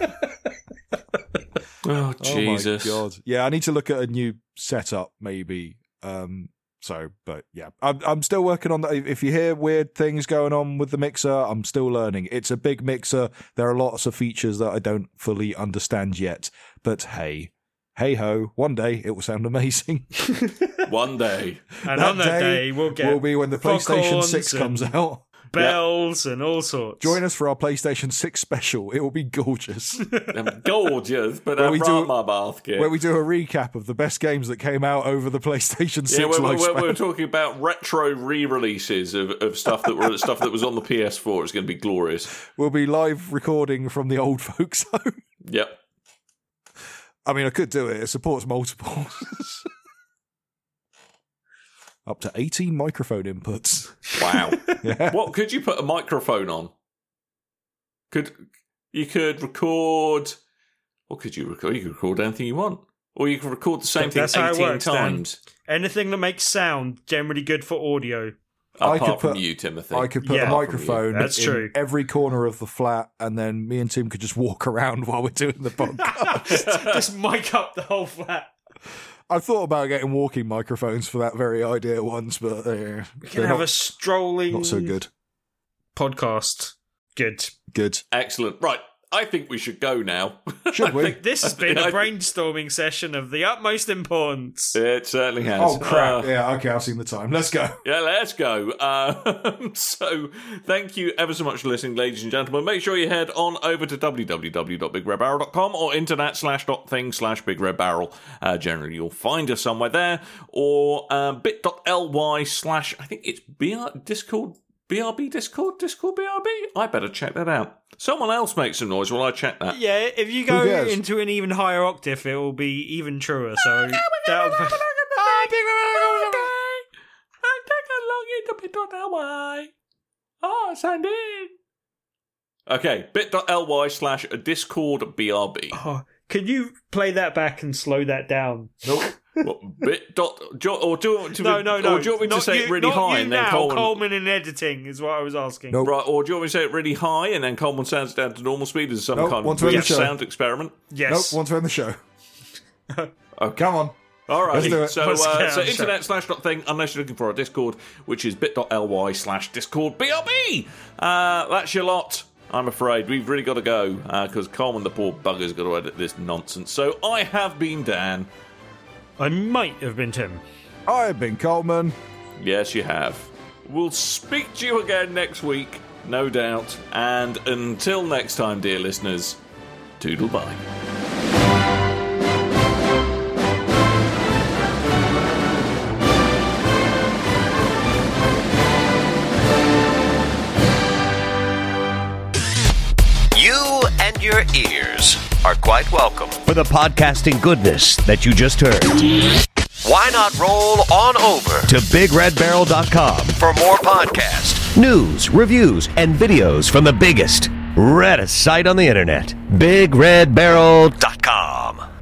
Oh, Jesus. Oh my god! Yeah, I need to look at a new setup, maybe. Um, so, but yeah, I'm I'm still working on that. If you hear weird things going on with the mixer, I'm still learning. It's a big mixer. There are lots of features that I don't fully understand yet. But hey, hey ho! One day it will sound amazing. One day. And on that day, we'll get will be when the PlayStation foghorns six comes and out. bells and all sorts. Join us for our PlayStation six special. It will be gorgeous. I'm gorgeous, but Where I'm we do- my basket. Where we do a recap of the best games that came out over the PlayStation six Yeah, we're, we're, lifespan. we're, we're talking about retro re-releases of, of stuff that were stuff that was on the P S four. It's going to be glorious. We'll be live recording from the old folks' home. Yep. I mean, I could do it. It supports multiples. Up to eighteen microphone inputs. Wow. Yeah. What could you put a microphone on? Could you could record? What could you record? You could record anything you want, or you could record the same That's thing how it eighteen works, Dan. times. Anything that makes sound, generally good for audio. I Apart could from put- you, Timothy. I could put Yeah. a microphone That's in true. every corner of the flat, and then me and Tim could just walk around while we're doing the podcast. Just mic up the whole flat. I've thought about getting walking microphones for that very idea once, but uh, We can they're have not, a strolling not so good. podcast. Good. Good. Excellent. Right. I think we should go now. Should I we? think- This has I been think- a I think- brainstorming session of the utmost importance. It certainly has. Oh crap! Uh, yeah, okay, I've seen the time. Let's go. Yeah, let's go. Uh, so, thank you ever so much for listening, ladies and gentlemen. Make sure you head on over to w w w dot big red barrel dot com or internet slash dot thing slash big red barrel. Uh, generally, you'll find us somewhere there, or uh, bit.ly slash, I think it's B R Discord, B R B Discord, Discord B R B. I better check that out. Someone else make some noise while I check that. Yeah, if you go cares? into an even higher octave, it will be even truer. So that'll be- Oh, signed in. Okay, bit.ly slash discord brb. Oh, can you play that back and slow that down? Nope. What, bit dot do, or do you want to No, no, no. or do you want me to Not say you- it really not high you and then now. Coleman, Coleman in editing is what I was asking. Nope. right, or do you want me to say it really high and then Coleman sounds down to normal speed as some Nope, kind want of to end weird the show. sound experiment? Yes. Nope. Want to end the show? Okay. Come on. All right, Let's do it. so Let's uh, get so on the internet slash dot thing, unless you're looking for our Discord, which is bit.ly slash discord brb. Uh, that's your lot. I'm afraid we've really got to go because Coleman, the poor bugger's got to edit this nonsense. So I have been Dan. I might have been Tim. I've been Coleman. Yes, you have. We'll speak to you again next week, no doubt. And until next time, dear listeners, toodle bye. your ears are quite welcome. For the podcasting goodness that you just heard. Why not roll on over To big red barrel dot com for more podcasts? News, reviews, and videos from the biggest, reddest site on the internet. big red barrel dot com